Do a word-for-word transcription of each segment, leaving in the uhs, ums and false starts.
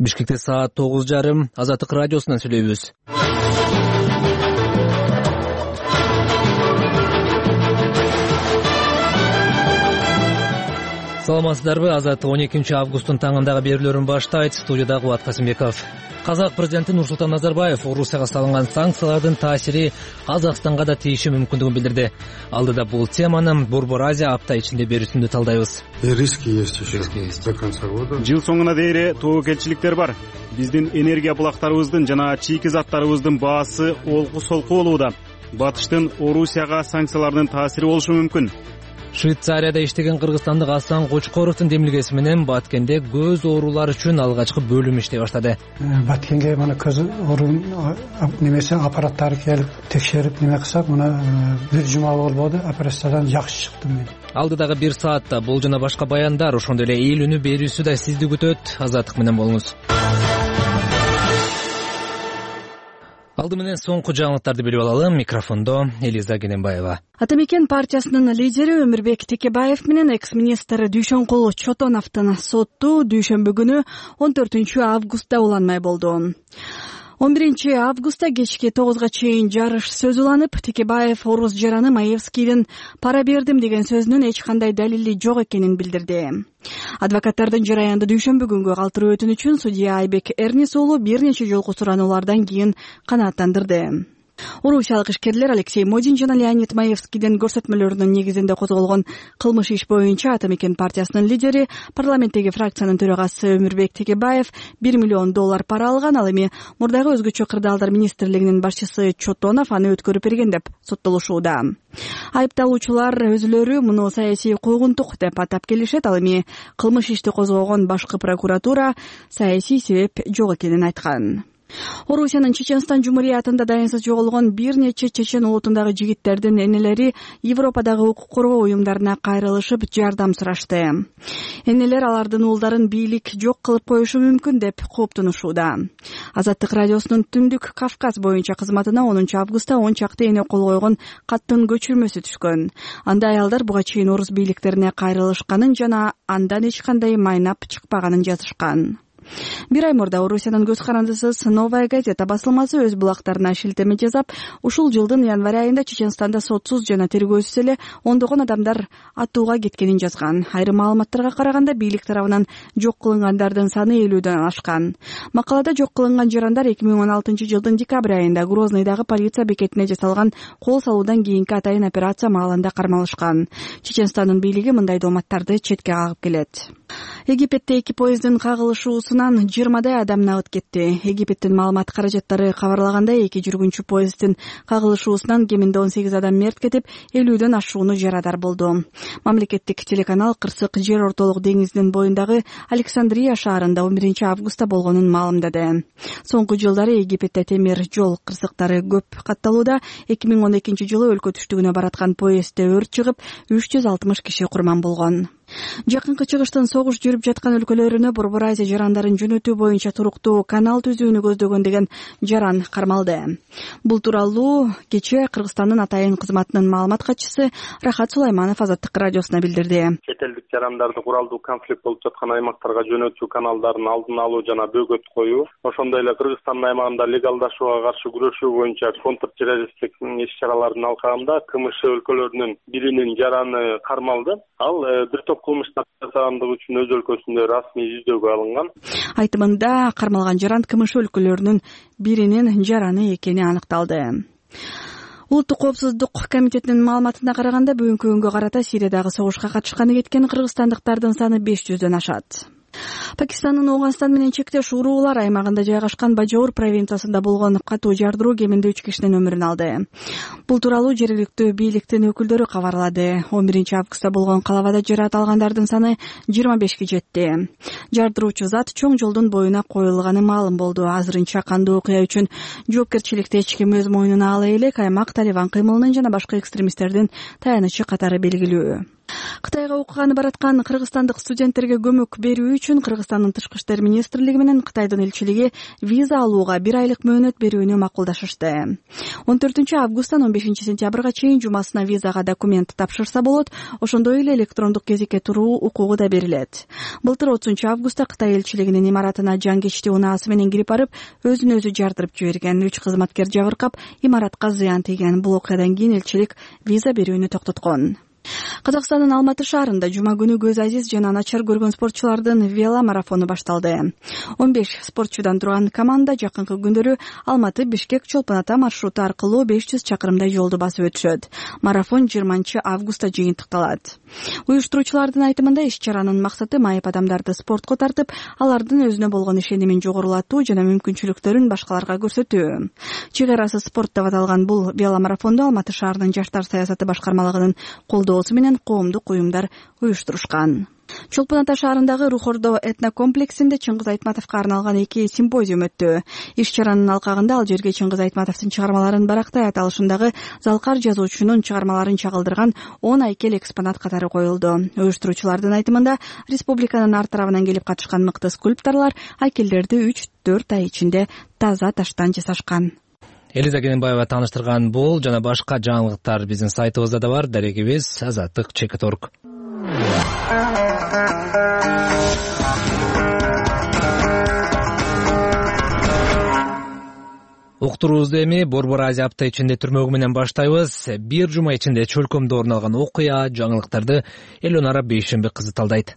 Бишкекте саат тогуз жарым. Азаттык радиосунан сүйлөйбүз. Саламатсыздарбы? Азаттык он экинчи августтун таңындагы берүүлөрүн баштайт. Студияда Кубат Касымбеков. Казак президенти Нурсултан Назарбаев Орусияга салынган санкциялардын таасири Казакстанга да тийиши мүмкүндүгүн билдирди. Алдыда бул теманы Борбор Азия апта ичинде берүүсүндө талдайбыз. Риски есть еще до конца года. Жыл соңуна дейре тобокелчиликтер бар. Биздин энергия булактарыбыздын жана чийки заттарыбыздын баасы олку-солку болууда. Батыштын Орусияга санкциялардын таасири болушу мүмкүн. Швейцарияда иштеген кыргызстандык Асан Кочкоровдун демилгеси менен Баткенде көз оорулары үчүн алгачкы бөлүм иштей баштады. Баткенге мына көз оорунун немесе аппараттары келип текшерип неме кылсак, мына бир жума болбоду, операциядан жакшы чыктым мен. Алдыдагы бир саатта бул жана башка баяндар, ошондой эле эл үнү берүүсү да сизди күтөт. Азаттык менен болуңуз. Алды менен соңку жаңылыктарды билип алалы. Микрофондо Элиза Кененбаева. Атамекен партиясынын лидери Өмүрбек Текебаев менен экс-министр Дүйшөнкул Чотоновдун сотту дүйшөмбү күнү он төртүнчү августта уланмай болду. он биринчи августта кечки тогузга чейин жарыш сөз уланып, Текебаев орус жараны Маевскийдин пара бердим деген сөзүнүн эч кандай далили жок экенин билдирди. Адвокаттардын жараянды дүйшөмбү күнгө калтыруу өтүнүчүн судья Айбек Эрнис уулу бир нече жолку сурануулардан кийин канааттандырды. Орусиялык ишкерлер Алексей Модин жана Леонид Маевскийдин көрсөтмөлөрүнүн негизинде козголгон кылмыш иш боюнча Атамекен партиясынын лидери, парламенттеги фракциянын төрагасы Өмүрбек Текебаев бир миллион доллар пара алган. Ал эми мурдагы өзгөчө кырдаалдар министрлигинин башчысы Чотонов аны өткөрүп берген деп соттолушууда. Айыпталуучулар өзүлөрү муну саясий куугунтук деп атап келишет. Ал эми кылмыш ишти козгогон башкы прокуратура саясий себеп жок экенин айткан. Орусиянын Чеченстан Жумуриятында дайынсыз жоголгон бир нече чечен улутундагы жигиттердин энелери Европадагы укук коргоо уюмдарына кайрылышып жардам сурашты. Энелер алардын уулдарын бийлик жок кылып коюшу мүмкүн деп кооптонушууда. Азаттык радиосунун Түндүк Кавказ боюнча кызматына онунчу августта он чакты эне кол койгон каттын көчүрмөсү түшкөн. Анда аялдар буга чейин орус бийликтерине кайрылышканын жана андан эч кандай майнап чыкпаганын жазышкан. Бир ай мурда Орусиянын көз карандысыз Новая газета басылмасы өз булактарына шилтеме жасап, ушул жылдын январь айында Чеченстанда сотсуз жана тергөөсүз эле ондогон адамдар атууга кеткенин жазган. Айрым маалыматтарга караганда бийлик тарабынан жок кылынгандардын саны элүүдөн ашкан. Макалада жок кылынган жарандар эки миң он алтынчы жылдын декабрь айында Грознойдагы полиция бекетине жасалган кол салуудан кийинки атайын операция маалында кармалышкан. Чеченстандын бийлиги мындай дооматтарды четке кагып келет. Египетте эки поезддин кагылышуусунан жыйырмадай адам нагыт кетти. Египеттин маалымат каражаттары кабарлагандай, эки жүргүнчү поезддин кагылышуусунан кеминде он сегиз адам мерт кетип, элүүдөн ашууну жарадар болду. Мамлекеттик телеканал кырсык жер ортолук деңизинин боюндагы Александрия шаарында он биринчи августта болгонун маалымдады. Соңку жылдары Египетте темир жол кырсыктары көп катталууда. эки миң он экинчи жылы өлкө түштүгүнө бараткан поездде өрт чыгып, үч жүз алтымыш киши курман болгон. Жакынкы чыгыштын согуш жүрүп жаткан өлкөлөрүнө Борбор Азия жарандарын жөнөтүү боюнча туруктуу канал түзүүнү көздөгөн деген жаран кармалды. Бул тууралуу кечээ Кыргызстандын атайын кызматынын маалымат катчысы Рахат Сулайманов Азаттык радиосуна билдирди. Чет элдик жарандарды куралдуу конфликт болуп жаткан аймактарга жөнөтүү каналдарын алдын алуу жана бөгөт коюу, ошондой эле Кыргызстандын аймагында легалдашууга каршы күрөшүү боюнча контртеррористтик иш-чаралардын алкагында КМШ өлкөлөрүнүн биринин жараны кармалды. Ал бир топ кылмыштар жасагандыгы үчүн өз өлкөсүндө расмий издөөгө алынган. Айтымында кармалган жаран КМШ өлкөлөрүнүн биринин жараны экени аныкталды. Улуттук коопсуздук комитетинин маалыматына караганда, бүгүнкү күнгө карата Сириядагы согушка катышканы кеткен кыргызстандыктардын саны беш жүздөн ашат. Пакистандын Ооганстан менен чектеш уруулар аймагында жайгашкан Бажаур провинциясында болгон катуу жардыруу кеминде үч кишинин өмүрүн алды. Бул тууралуу жергиликтүү бийликтин өкүлдөрү кабарлады. он биринчи августта болгон калабада жараат алгандардын саны жыйырма бешке жетти. Жардыруучу зат чоң жолдун боюна коюлганы маалым болду. Азырынча кандуу окуя үчүн жоопкерчиликти эч ким өз мойнуна ала элек, аймак Талибан кыймылынын жана башка экстремисттердин таянычы катары белгилүү. Кытайга окуганы бараткан кыргызстандык студенттерге көмөк берүү үчүн Кыргызстандын тышкы иштер министрлиги менен Кытайдын элчилиги виза алууга бир айлык мөөнөт берүүнү макулдашышты. он төртүнчү августтан он бешинчи сентябрга чейин жумасына визага документ тапшырса болот, ошондой эле электрондук кезекке туруу укугу да берилет. Былтыр отузунчу августта Кытай элчилигинин имаратына жангечти унаасы менен кирип барып, өзүн өзү жардырып жиберген үч кызматкер жабыркап, имаратка зыян тийген. Бул окуядан кийин элчилик виза берүүнү токтоткон. Казакстандын Алматы шаарында жума күнү көз азиз жана начар көргөн спортчулардын веломарафону башталды. он беш спортчудан турган команда жакынкы күндөрү Алматы Бишкек Чолпон Ата маршруту аркылуу беш жүз чакырымдай жолду басып өтүшөт. Марафон жыйырманчы августта жыйынтыкталат. Уюштуруучулардын айтымында иш-чаранын максаты майып адамдарды спортко тартып, алардын өзүнө болгон ишенимин жогорулатуу жана мүмкүнчүлүктөрүн башкаларга көрсөтүү. Чыгар арасы спорт деп аталган бул веломарафонду Алматы шаарынын жаштар саясаты башкармалыгынын колдоосу менен коомдук уюмдар уюштурушкан. Чолпон Ата шаарындагы Рухордо этнокомплексинде Чыңгыз Айтматовго арналган эки симпозиум өттү. Иш-чаранын алкагында ал жерге Чыңгыз Айтматовдун чыгармаларын барактай аталышындагы Залкар жазуучунун чыгармаларын чагылдырган он айкел экспонат катары коюлду. Уюштуруучулардын айтымында республиканын ар тарабынан келип катышкан мыкты скульпторлор айкелдерди үч төрт ай ичинде таза таштан жасашкан. Элиза Кененбаева тааныштырган бул жана башка жаңылыктар биздин сайтыбызда да бар. Дарегибиз азаттык чекит точка орг. Уктуруубузду эми Борбор Азия апта ичинде түрмөгү менен баштайбыз. Бир жума ичинде чөлкөмдө орун алган окуя жаңылыктарды Элонара Бейшембек кызы талдайт.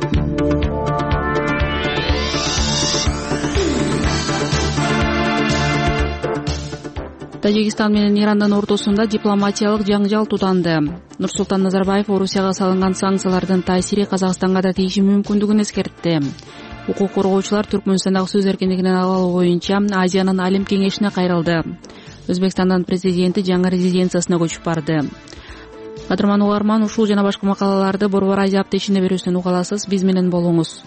Тажикстан менен Ирандын ортосунда дипломатиялык жаңжал тутанды. Нурсултан Назарбаев Орусияга салынган санкциялардын таасири Казакстанга да тийиши мүмкүндүгүн эскертти. Укук коргоочулар Түркмөнстандагы сөз эркиндигинин абалы боюнча Азиянын Алим кеңешине кайрылды. Өзбекстандын президенти жаңы резиденциясына көчүп барды. Кадырман угарман, ушул жана башка макалаларды Борбор Азия апта ичинде берүүсүн уга аласыз. Биз менен болуңуз.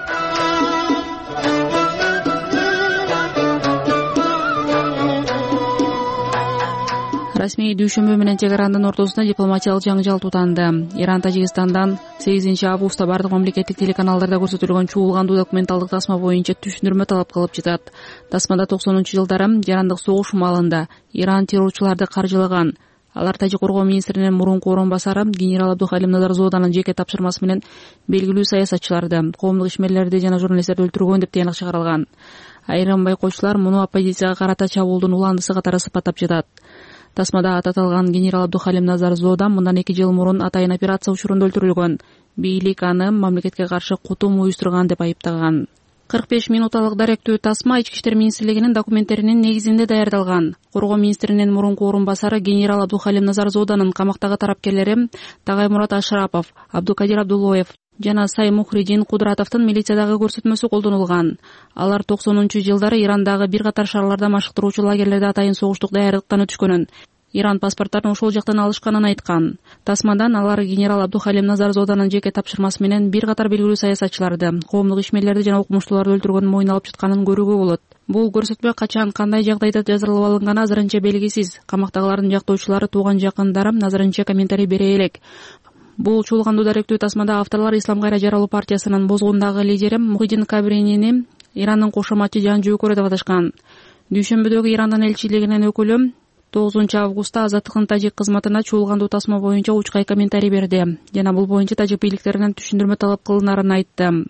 Расмий дүйшөмбү менен чек арандын ортосунда дипломатиялык жаңжал тутанды. Иран Тажикстандан сегизинчи августта бардык мамлекеттик телеканалдарда көрсөтүлгөн чуулгандуу документалдык тасма боюнча түшүндүрмө талап кылып жатат. Тасмада токсонунчу жылдары жарандык согуш маалында Иран террорчуларды каржылаган. Алар Тажик коргоо министринин мурунку орун басары генерал Абдухалим Назарзоданын жеке тапшырмасы менен белгилүү саясатчыларды, коомдук ишмерлерди жана журналисттерди өлтүргөн деп тыянак чыгарылган. Айрым байкоочулар муну оппозицияга карата чабуулдун уландысы катары сыпаттап жатат. Тасмада аты аталган генерал Абдухалим Назарзода мындан эки жыл мурун атайын операция учурунда өлтүрүлгөн. Бийлик аны мамлекетке каршы кутум уюштурган деп айыптаган. кырк беш минуталык даректүү тасма Ички иштер министрлигинин документтеринин негизинде даярдалган. Коргоо министринин мурунку орун басары генерал Абдухалим Назарзоданын камактагы тарапкерлери Тагаймурат Ашрапов, Абдукадир Абдуллоев жана Сай Мухридин Кудратовдун милициядагы көрсөтмөсү колдонулган. Алар токсонунчу жылдары Ирандагы бир катар шаарларда машыктыруучу лагерлерде атайын согуштук даярдыктан өтүшкөнүн, Иран паспорттарын ошол жактан алышканын айткан. Тасмадан алар генерал Абдухалим Назарзоданын жеке тапшырмасы менен бир катар белгилүү саясатчыларды, коомдук ишмерлерди жана окумуштууларды өлтүргөнүн мойнуна алып жатканын көрүүгө болот. Бул көрсөтмө качан, кандай жагдайда жазылып алынганы азырынча белгисиз. Камактагылардын жактоочулары, тууган жакындары азырынча комментарий бере элек. Бул чуулгандуу даректүү тасмада авторлор Ислам Кайра жаралуу партиясынын бозгундагы лидери Мухиддин Кабринини Ирандын кошоматчы Жан Жөөкөрү деп аташкан. Дүйшөмбүдөгү Ирандын элчилигинин өкүлү тогузунчу августта Азаттыктын тажик кызматына чуулгандуу тасма боюнча учкай комментарий берди жана бул боюнча тажик бийликтеринен түшүндүрмө талап кылынарын айтты.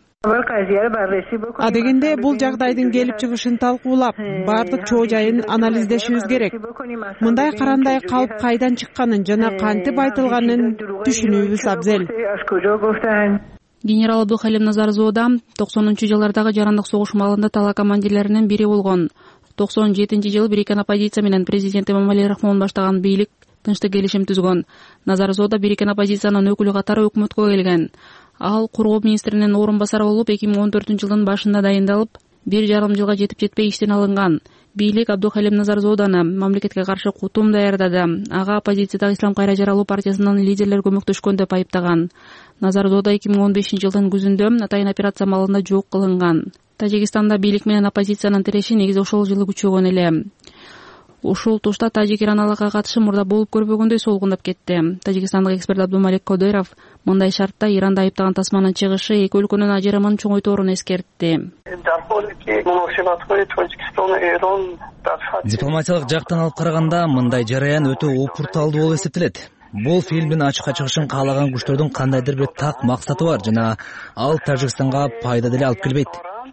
Адегенде бул жагдайдын келип чыгышын талкуулап, бардык чоо жайын анализдешибиз керек. Мындай карандай калп кайдан чыкканын жана кантип айтылганын түшүнүүбүз абзел. Генерал Абдухалим Назарзода токсонунчу жылдардагы жарандык согуш маалында тала командирлеринин бири болгон. токсон жетинчи жылы бириккен оппозиция менен президент Эмомали Рахмон баштаган бийлик тынчтык келишим түзгөн. Назарзода бириккен оппозициянын өкүлү катары өкмөткө келген. Ал коргоо министринин орун басары болуп эки миң он төртүнчү жылдын башында дайындалып, бир жарым жылга жетип жетпей иштен алынган. Бийлик Абдухалим Назарзоданы мамлекетке каршы кутум даярдады. Ага оппозициядагы Ислам Кайра жаралуу партиясынын лидерлери көмөктөшкөн деп айыптаган. Назарзода эки миң он бешинчи жылдын күзүндө атайын операция маалында жок кылынган. Тажикстанда бийлик менен оппозициянын тиреши негизи ошол жылы күчөгөн эле. Ушул тушта Тажик Иран алакка катышы мурда болуп көрбөгөндөй солгундап кетти. Тажикстандык эксперт Абдумалик Кодыров мындай шартта Иранды айыптаган тасманын чыгышы эки өлкөнүн ажырамын чоңойторун эскертти. Дипломатиялык жактан алып караганда мындай жараян өтө упурталдуу болуп эсептелет. Бул фильмдин ачыкка чыгышын каалаган күчтөрдүн кандайдыр бир так максаты бар жана ал Тажикстанга пайда деле алып келбейт.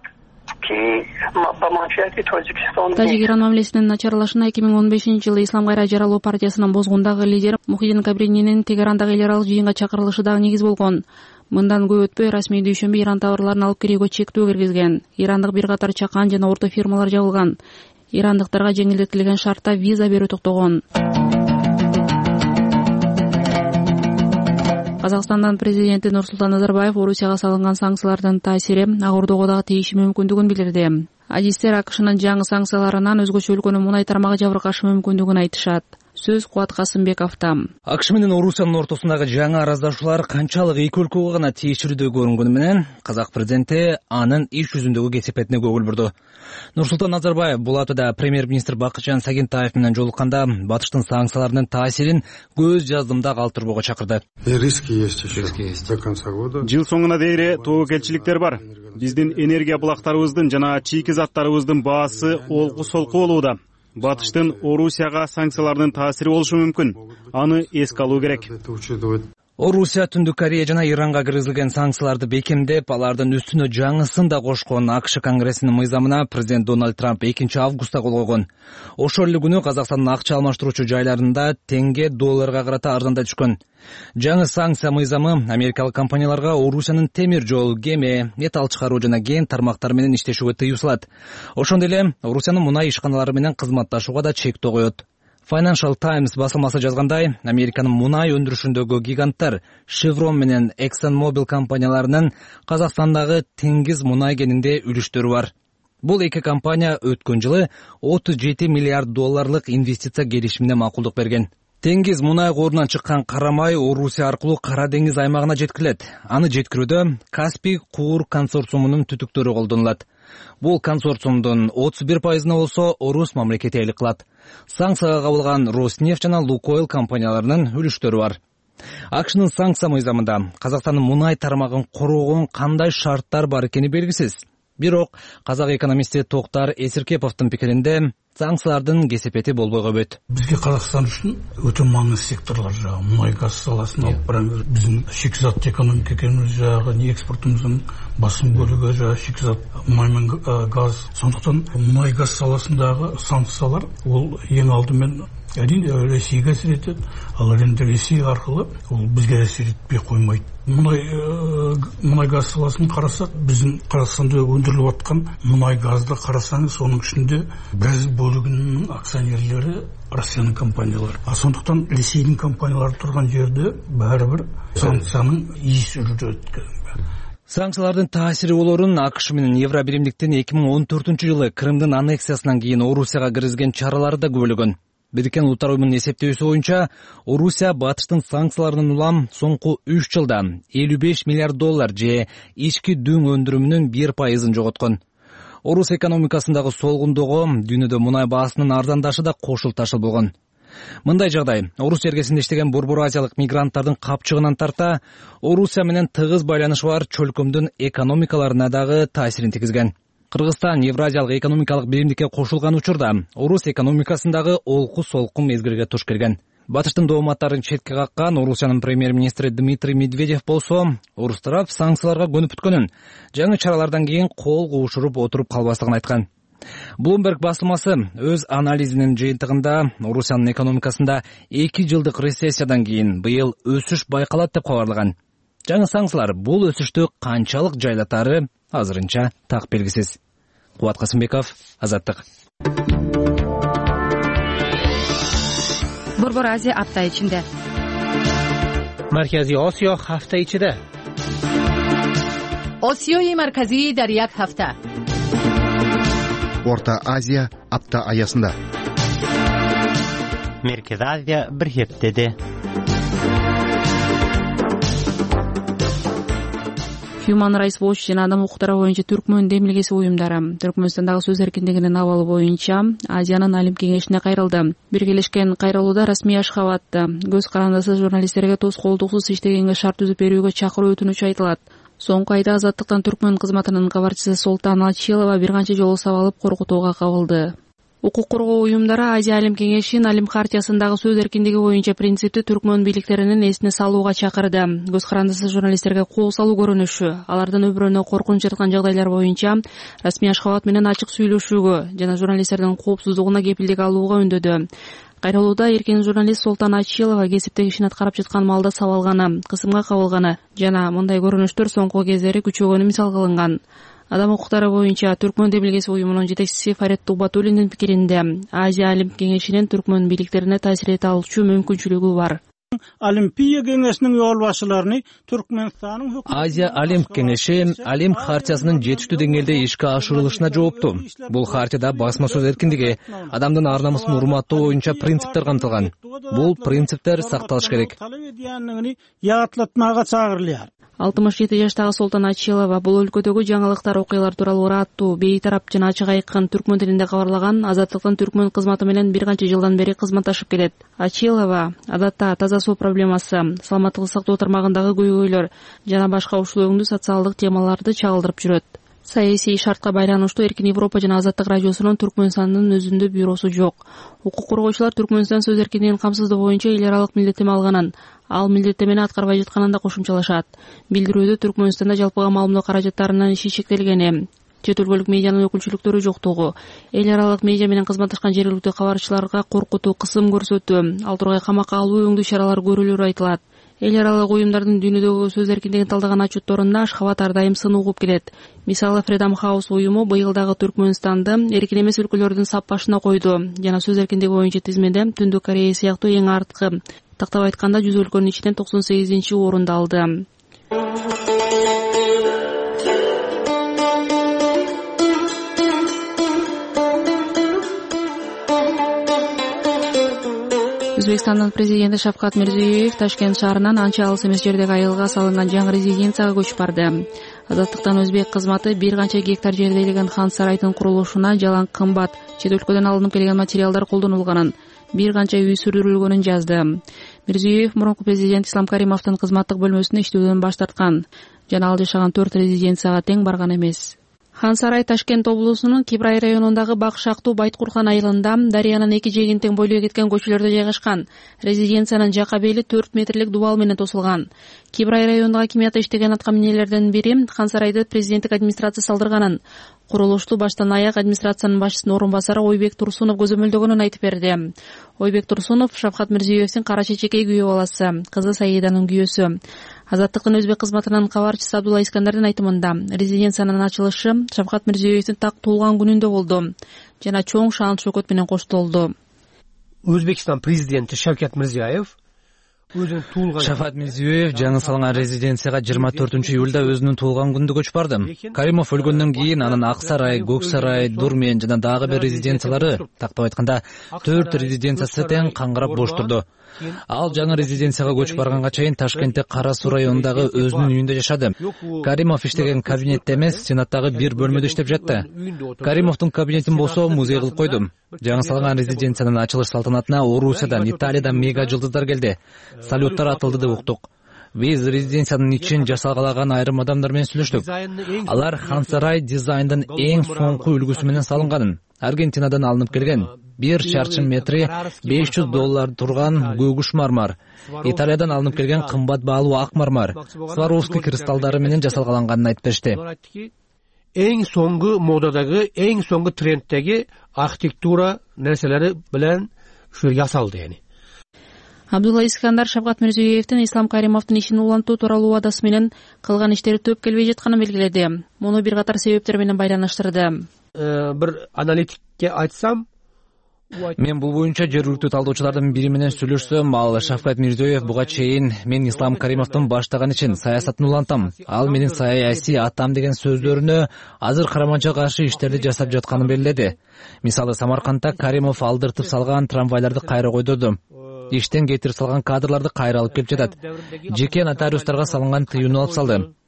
Тажик Иран мамилесинин начарлашына эки миң он бешинчи жылы Ислам кайра жаралуу партиясынын бозгундагы лидери Мухиддин Кабрининин Тегерандагы эл аралык жыйынга чакырылышы дагы негиз болгон. Мындан көп өтпөй расмий дүйшөмбү Иран товарларын алып кирүүгө чектөө киргизген. Ирандык бир катар чакан жана орто фирмалар жабылган. Ирандыктарга жеңилдетилген шартта виза берүү токтогон. Казакстандан президенти Нурсултан Назарбаев Орусияга салынган санкциялардын таасири ак ордого дагы тийиши мүмкүндүгүн билдирди. Адистер АКШнын жаңы санкцияларынан өзгөчө өлкөнүн мунай тармагы жабыркашы мүмкүндүгүн айтышат. Сөз Кубат Касымбековдо. АКШ менен Орусиянын ортосундагы жаңы араздашуулар канчалык эки өлкөгө гана тийиширүүдөй көрүнгөнү менен казак президенти анын иш жүзүндөгү кесепетине көңүл бурду. Нурсултан Назарбаев бул атада премьер-министр Бакытжан Сагентаев менен жолукканда батыштын санкцияларынын таасирин көз жаздымда калтырбоого чакырды. Риски есть еще до конца года. Жыл соңуна дейре тобокелчиликтер бар. Биздин энергия булактарыбыздын жана чийки заттарыбыздын баасы олку солку болууда. Батыштын Орусияга санкциялардын таасири болушу мүмкүн. Аны эске алуу керек. Орусия Түндүк Корея жана Иранга киргизилген санкцияларды бекемдеп, алардын үстүнө жаңысын да кошкон АКШ Конгрессинин мыйзамына президент Дональд Трамп экинчи августта кол койгон. Ошол эле күнү Казакстандын акча алмаштыруучу жайларында теңге долларга карата арзандай түшкөн. Жаңы санкция мыйзамы америкалык компанияларга Орусиянын темир жол, кеме, металл чыгаруу жана кен тармактары менен иштешүүгө тыюу салат. Ошондой эле Орусиянын мунай ишканалары менен кызматташууга да чектөө коет. Financial Times басылмасы жазгандай, Американын мунай өндүрүшүндөгү гиганттар Chevron менен ExxonMobil компанияларынын Казакстандагы теңиз мунай кенинде үлүштөрү бар. Бул эки компания өткөн жылы отуз жети миллиард долларлык инвестиция келишимине макулдук берген. Теңиз мунай корунан чыккан кара май Орусия аркылуу Кара деңиз аймагына жеткирилет. Аны жеткирүүдө Каспий Куур консорциумунун түтүктөрү колдонулат. Бул консорциумдун отуз бир пайызына болсо Орус мамлекети ээлик кылат. Санкцияга кабылган Роснефть жана Лукойл компанияларынын үлүштөрү бар. АКШнын санкция мыйзамында Казакстандын мунай тармагын короогон кандай шарттар бар экени белгисиз. Бирок казак экономисти Токтар Эсиркеповдун пикиринде санкциялардын кесепети болбой койбойт. Бизге Казакстан үчүн өтө маңызды секторлар жагы мунай газ саласын алып барабыз. Биздин шикизат экономика экенибиз жагы, экспортубуздун басым бөлүгү жагы шикизат май менен газ. Сондуктан мунай газ саласындагы санкциялар ол эң алдымен әрине Ресейге әсер етеді, ал енді Ресей арқылы ол бізге әсер етпей қоймайды. Мұнай мұнай газ саласын қарасақ, біздің Қазақстанда өндіріліп жатқан мұнай газды қарасаңыз, соның ішінде біраз бөлігінің акционерлері Россияның компаниялары. А сондықтан Ресейдің компаниялары тұрған жерде бәрібір санкцияның иісі жүреді. Санкциялардын таасири болорун АКШ менен Евробиримдиктин эки миң он төртүнчү жылы Крымдын аннексиясынан кийин Орусияга киргизген чаралары да көбөлгөн. Бириккен Улуттар уюмунун эсептөөсү боюнча Орусия батыштын санкцияларынан улам соңку үч жылда элүү беш миллиард доллар же ички дүң өндүрүмүнүн бир пайызын жоготкон. Орус экономикасындагы солгундугу дүйнөдө мунай баасынын арзандашы да кошул ташыл болгон. Мындай жагдай Орус жергесинде иштеген борбор азиялык мигранттардын капчыгынан тарта Орусия менен тыгыз байланышы бар чөлкөмдүн экономикаларына дагы таасирин тийгизген. Кыргызстан Евразиялык экономикалык биримдикке кошулган учурда Орус экономикасындагы олку солкун мезгилге туш келген. Батыштын дооматтарын четке каккан Орусиянын премьер-министри Дмитрий Медведев болсо, Орус тарап санкцияларга көнүп бүткөнүн, жаңы чаралардан кийин кол куушуруп отуруп калбастыгын айткан. Bloomberg басылмасы өз анализинин жыйынтыгында Орусиянын экономикасында эки жылдык рецессиядан кийин быйыл өсүш байкалат деп кабарлаган. Жаңы санкциялар бул өсүштү канчалык жайлатары азырынча так белгисиз. Кубат Касымбеков, Азаттык. Борбор Азия апта ичинде. Марказий Осиё ҳафта ичида. Осиёи марказӣ дар як ҳафта. Орта Азия апта аясында. Merkez Азия bir heftede. Human Rights Watch жана адам укуктары боюнча Түркмөн демилгеси уюмдары Түркмөнстандагы сөз эркиндигинин абалы боюнча Азиянын Алим кеңешине кайрылды. Биргелешкен кайрылууда Расмий Ашхабадты көз карандысыз журналисттерге тоскоолдуксуз иштегенге шарт түзүп берүүгө чакыруу өтүнүчү айтылат. Соңку айда Азаттыктан Түркмөн кызматынын кабарчысы Солтан Ачилова бир канча жолу сабалып коркутууга кабылды. Укук коргоо уюмдары Азия Алим кеңешинин Алим хартиясындагы сөз эркиндиги боюнча принципти Түркмөн бийликтеринин эсине салууга чакырды. Көз карандысыз журналисттерге кол салуу көрүнүшү, алардын өмүрүнө коркунуч жаткан жагдайлар боюнча Расмий Ашхабад менен ачык сүйлөшүүгө жана журналисттердин коопсуздугуна кепилдик алууга үндөдү. Кайрылууда эркин журналист Солтан Ачилова кесиптеги ишин аткарып жаткан маалда сабалганы, кысымга кабылганы жана мындай көрүнүштөр соңку кездери күчөгөнү мисал кылынган. Адам укуктары боюнча Түркмөн демилгеси уюмунун жетекчиси Фарет Тубатуллиндин пикиринде Азия Алим кеңешинин Түркмөн бийликтерине таасир эте алчу мүмкүнчүлүгү бар. Олимпия кеңешинин өл башчыларын Түркмөнстандын Азия Алим кеңеши Алим хартиясынын жетиштүү деңгээлде ишке ашырылышына жооптуу. Бул хартияда басма сөз эркиндиги, адамдын ар намысын урматтоо боюнча принциптер камтылган. Бул принциптер сакталыш керек. алтымыш жети жаштагы Солтан Ачилова бул өлкөдөгү жаңылыктар, окуялар тууралуу аттуу бейтарап жана ачык айткан түркмөн тилинде кабарлаган Азаттыктын Түркмөн кызматы менен бир канча жылдан бери кызматташып келет. Ачилова адатта таза суу проблемасы, саламаттык сактоо тармагындагы көйгөйлөр жана башка ушул өңдүү социалдык темаларды чагылдырып жүрөт. Саясий шартка байланыштуу Эркин Европа жана Азаттык радиосунун Түркмөнстандын өзүндө бюросу жок. Укук коргоочулар Түркмөнстан сөз эркиндигин камсыздоо боюнча эл аралык милдеттеме алганын, ал милдеттемени аткарбай жатканын да кошумчалашат. Билдирүүдө Түркмөнстанда жалпыга маалымдоо каражаттарынын иши чектелгени, чет өлкөлүк медианын өкүлчүлүктөрү жоктугу, эл аралык медиа менен кызматташкан жергиликтүү кабарчыларга коркутуу, кысым көрсөтүү, ал тургай камакка алуу өңдүү чаралар көрүлөрү айтылат. Эл аралык уюмдардын дүйнөдөгү сөз эркиндигин талдаган отчетторунда Ашхабад ар дайым сын угуп келет. Мисалы, Freedom House уюму быйыл дагы Түркмөнстанды эркин эмес өлкөлөрдүн сап башына койду жана сөз эркиндиги боюнча тизмеде Түндүк Корея сыяктуу эң арткы, тактап айтканда жүз өлкөнүн ичинен токсон сегизинчи орунду алды. Өзбекстандын президенти Шавкат Мирзиёев Ташкент шаарынан анча алыс эмес жердеги айылга салынган жаңы резиденцияга көчүп барды. Азаттыктан Өзбек кызматы бир канча гектар жерде ийилген хан сарайдын курулушуна жалаң кымбат чет өлкөдөн алынып келген материалдар колдонулганын, бир канча үй сүрүлгөнүн жазды. Мирзиёев мурунку президент Ислам Каримовдун кызматтык бөлмөсүндө иштөөдөн баш тарткан жана ал жашаган төрт резиденцияга тең барган эмес. Хан сарай Ташкент облусунун Кибрай районундагы Бакшактуу Байткурхан айылында дарыянын эки жээгин тең бойлой кеткен көчөлөрдө жайгашкан. Резиденциянын жака бели төрт метрлик дубал менен тосулган. Кибрай районундагы акимиятта иштеген аткаминерлерден бири хан сарайды президенттик администрация салдырганын, курулушту баштан аяк администрациянын башчысынын орун басары Ойбек Турсунов көзөмөлдөгөнүн айтып берди. Ойбек Турсунов Шавкат Мирзиёевдин кара чечекей күйөө баласы, кызы Саиданын күйөөсү. Азаттыктын Өзбек кызматынын кабарчысы Абдулла Искандардын айтымында, резиденциянын ачылышы Шавкат Мирзиёевдин так туулган күнүндө болду жана чоң шаан шөкөт менен коштолду. Өзбекстан президенти Шавкат Мирзиёев Шавкат Мирзиёев жаңы салынган резиденцияга жыйырма төртүнчү июлда өзүнүн туулган күнүндө көчүп барды. Каримов өлгөндөн кийин анын Ак сарай, Көк сарай, Дурмен жана дагы бир резиденциялары, тактап айтканда төрт резиденциясы тең каңгырап бош турду. Ал жаңы резиденцияга көчүп барганга чейин Ташкентте Кара Суу районундагы өзүнүн үйүндө жашады. Каримов иштеген кабинетте эмес, Сенаттагы бир бөлмөдө иштеп жатты. Каримовдун кабинетин болсо музей кылып койдум. Жаңы салган резиденциянын ачылыш салтанатына Орусиядан, Италиядан мега жылдыздар келди. Салюттар атылды деп уктук. Биз резиденциянын ичин жасалгалаган айрым адамдар менен сүйлөштүк. Алар хан сарай дизайндын эң соңку үлгүсү менен салынганын, Аргентинадан алынып келген, бир чарчы метри беш жүз доллар турган көгүш мармар, Италиядан алынып келген кымбат баалуу ак мармар, Сваровски кристалдары менен жасалгаланганын айтып беришти. Эң соңку модадагы, эң соңку тренддеги архитектура нерселери менен ушу жасалды, яни. Абдулла Искандар Шавкат Мирзиёевдин Ислам Каримовдун ишин улантуу тууралуу убадасы менен кылган иштери төп келбей жатканын белгиледи. Муну бир катар себептер менен байланыштырды. Бир аналитикке айтсам, мен бул боюнча жергиликтүү талдоочулардын бири менен сүйлөшсөм, ал Шавкат Мирзиёев буга чейин мен Ислам Каримовдун баштаган ишин, саясатын улантам, ал менин саясий атам деген сөздөрүнө азыр караманча каршы иштерди жасап жатканын белгиледи. Мисалы, Самаркандда Каримов алдыртып салган трамвайларды кайра койдурду. Иштен кетирип салган кадрларды кайра алып келип жатат. Жеке нотариустарга салынган тыюуну алып салды.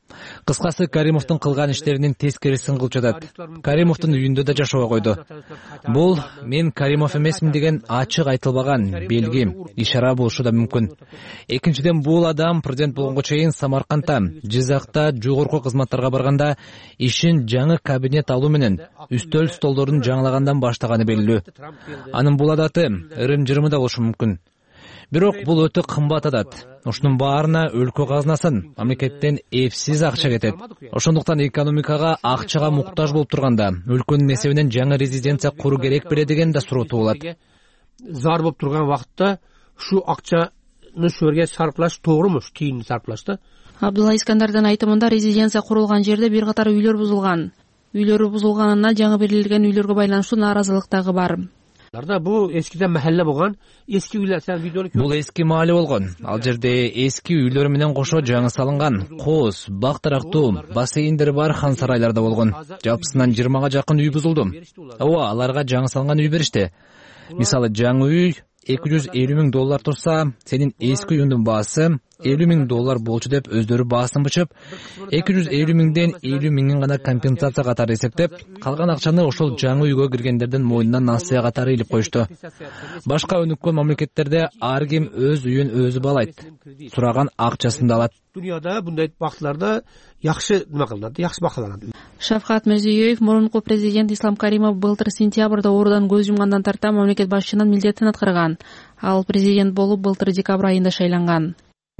Кыскасы, Каримовдун кылган иштеринин тескерисин кылып жатат. Каримовдун үйүндө да жашоого койду. Бул мен Каримов эмесмин деген ачык айтылбаган белги, ишара болушу да мүмкүн. Экинчиден, бул адам президент болгонго чейин Самаркандта, Жизакта жогорку кызматтарга барганда ишин жаңы кабинет алуу менен үстөл столдорун жаңылагандан баштаганы белгилүү. Анын бул адаты ырым-жырымы да болушу мүмкүн. Бирок бул өтө кымбат адат. Ушунун баарына өлкө казынасынан, мамлекеттен эпсиз акча кетет. Ошондуктан экономикага акчага муктаж болуп турганда, өлкөнүн эсебинен жаңы резиденция куруу керек беле деген да суроо туулат. Зар болуп турган вакытта ушу акчаны шөргө сарплаш тоогуруму, тийинди сарплаш да? Абдулла Искандардын айтымында резиденция курулган жерде бир катар үйлөр бузулган. Үйлөрү бузулганына жаңы берилген үйлөргө байланыштуу нааразылык дагы бар. Бул эскиден махалла болгон, эски үйлөр, сен видеону Бул эски маале болгон. Ал жерде эски үйлөр менен кошо жаңы салынган коз, бак тарактуу, бассейндер бар хан сарайларда болгон. Жалпысынан жыйырмага жакын үй бузулду. Ооба, аларга жаңы салынган үй беришти. Мисалы, жаңы үй эки жүз элүү миң доллар турса, сенин эски үйүңдүн баасы элүү миң доллар болчу деп өздөрү баасын бычып, эки жүз элүү миңден элүү миңин гана компенсация катары эсептеп, калган акчаны ошол жаңы үйгө киргендердин моюнунан насыя катары илип коюшту. Башка өнүккөн мамлекеттерде ар ким өз үйүн өзү баалайт, сураган акчасын да алат. Дүйнөдө мындай вакытларда жакшы неме кылынат, жакшы бакаланат. Шавкат Мирзиёев мурунку президент Ислам Каримов былтыр сентябрда оорудан көз жумгандан тарта мамлекет башчынын милдетин аткарган. Ал президент болуп былтыр декабрь айында шайланган.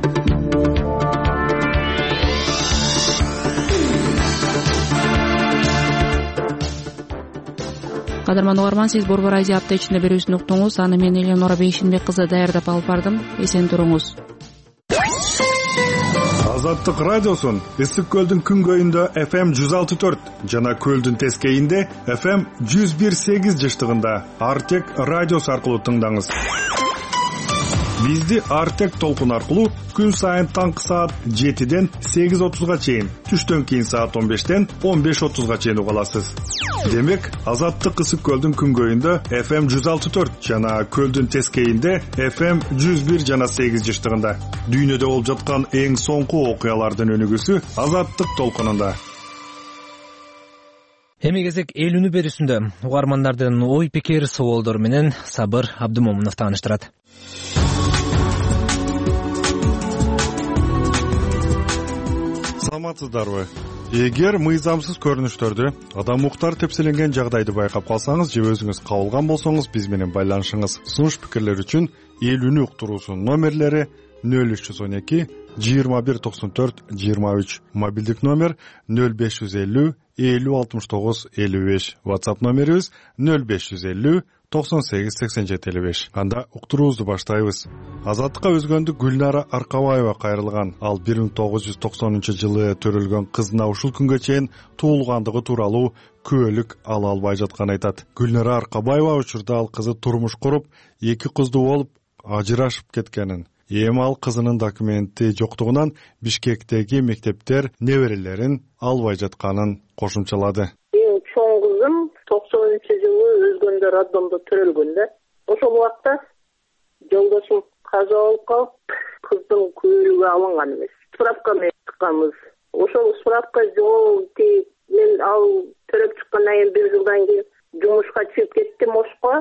Кадырман угарман, сиз Борбор Азия апта ичинде берүүсүн уктуңуз. Аны мен Эленора Бейшинбек кызы даярдап алып бардым. Эсен туруңуз. Азаттык радиосун Ысык көлдүн күнгөйүндө эф эм жүз алты төрт жана көлдүн тескейинде эф эм жүз бир сегиз жыштыгында Артек радиосу аркылуу тыңдаңыз. Бизди Артек толкун аркылуу күн сайын таңкы саат жетиден сегиз отузга чейин, түштөн кийин саат он бештен он беш отузга чейин уга аласыз. Демек, Азаттык Ысык көлдүн күнгөйүндө эф эм жүз алты төрт жана көлдүн тескейинде эф эм жүз бир жана сегиз жыштыгында. Дүйнөдө болуп жаткан эң соңку окуялардын өнүгүүсү Азаттык толкунунда. Эми кезек эл үнү берүүсүндө угармандардын ой пикир соолдору менен Сабыр Абдымомунов тааныштырат. Саламатсыздарбы? Эгер мыйзамсыз көрүнүштөрдү, адам укуктар тепселенген жагдайды байкап калсаңыз же өзүңүз кабылган болсоңуз, биз менен байланышыңыз. Сунуш пикирлер үчүн эл үнү уктуруусунун номерлери нөл үч жүз он эки жыйырма бир токсон төрт жыйырма үч, мобилдик номер нөл беш жүз элүү элүү алтымыш тогуз элүү беш, WhatsApp номерибиз нөл беш жүз элүү токсон сегиз сексен жети элүү беш. Анда уктуруубузду баштайбыз. Азаттыкка өзгөндү Гүлнара Аркабаева кайрылган. Ал бир миң тогуз жүз токсонунчу жылы төрөлгөн кызына ушул күнгө чейин туулгандыгы тууралуу күбөлүк ала албай жатканын айтат. Гүлнара Аркабаева учурда ал кызы турмуш куруп, эки кыздуу болуп ажырашып кеткенин, эми ал кызынын документи жоктугунан Бишкектеги мектептер неберелерин албай жатканын кошумчалады. Эң чоң кызым токсонунчу жылы өзгөндө роддомдо төрөлгөн да. Ошол убакта жолдошум каза болуп калып, кыздын күбөлүгү алынган эмес. Справка менен чыкканбыз. Ошол справка жол тип мен ал төрөп чыккандан кийин бир жылдан кийин жумушка чыгып кеттим Ошко.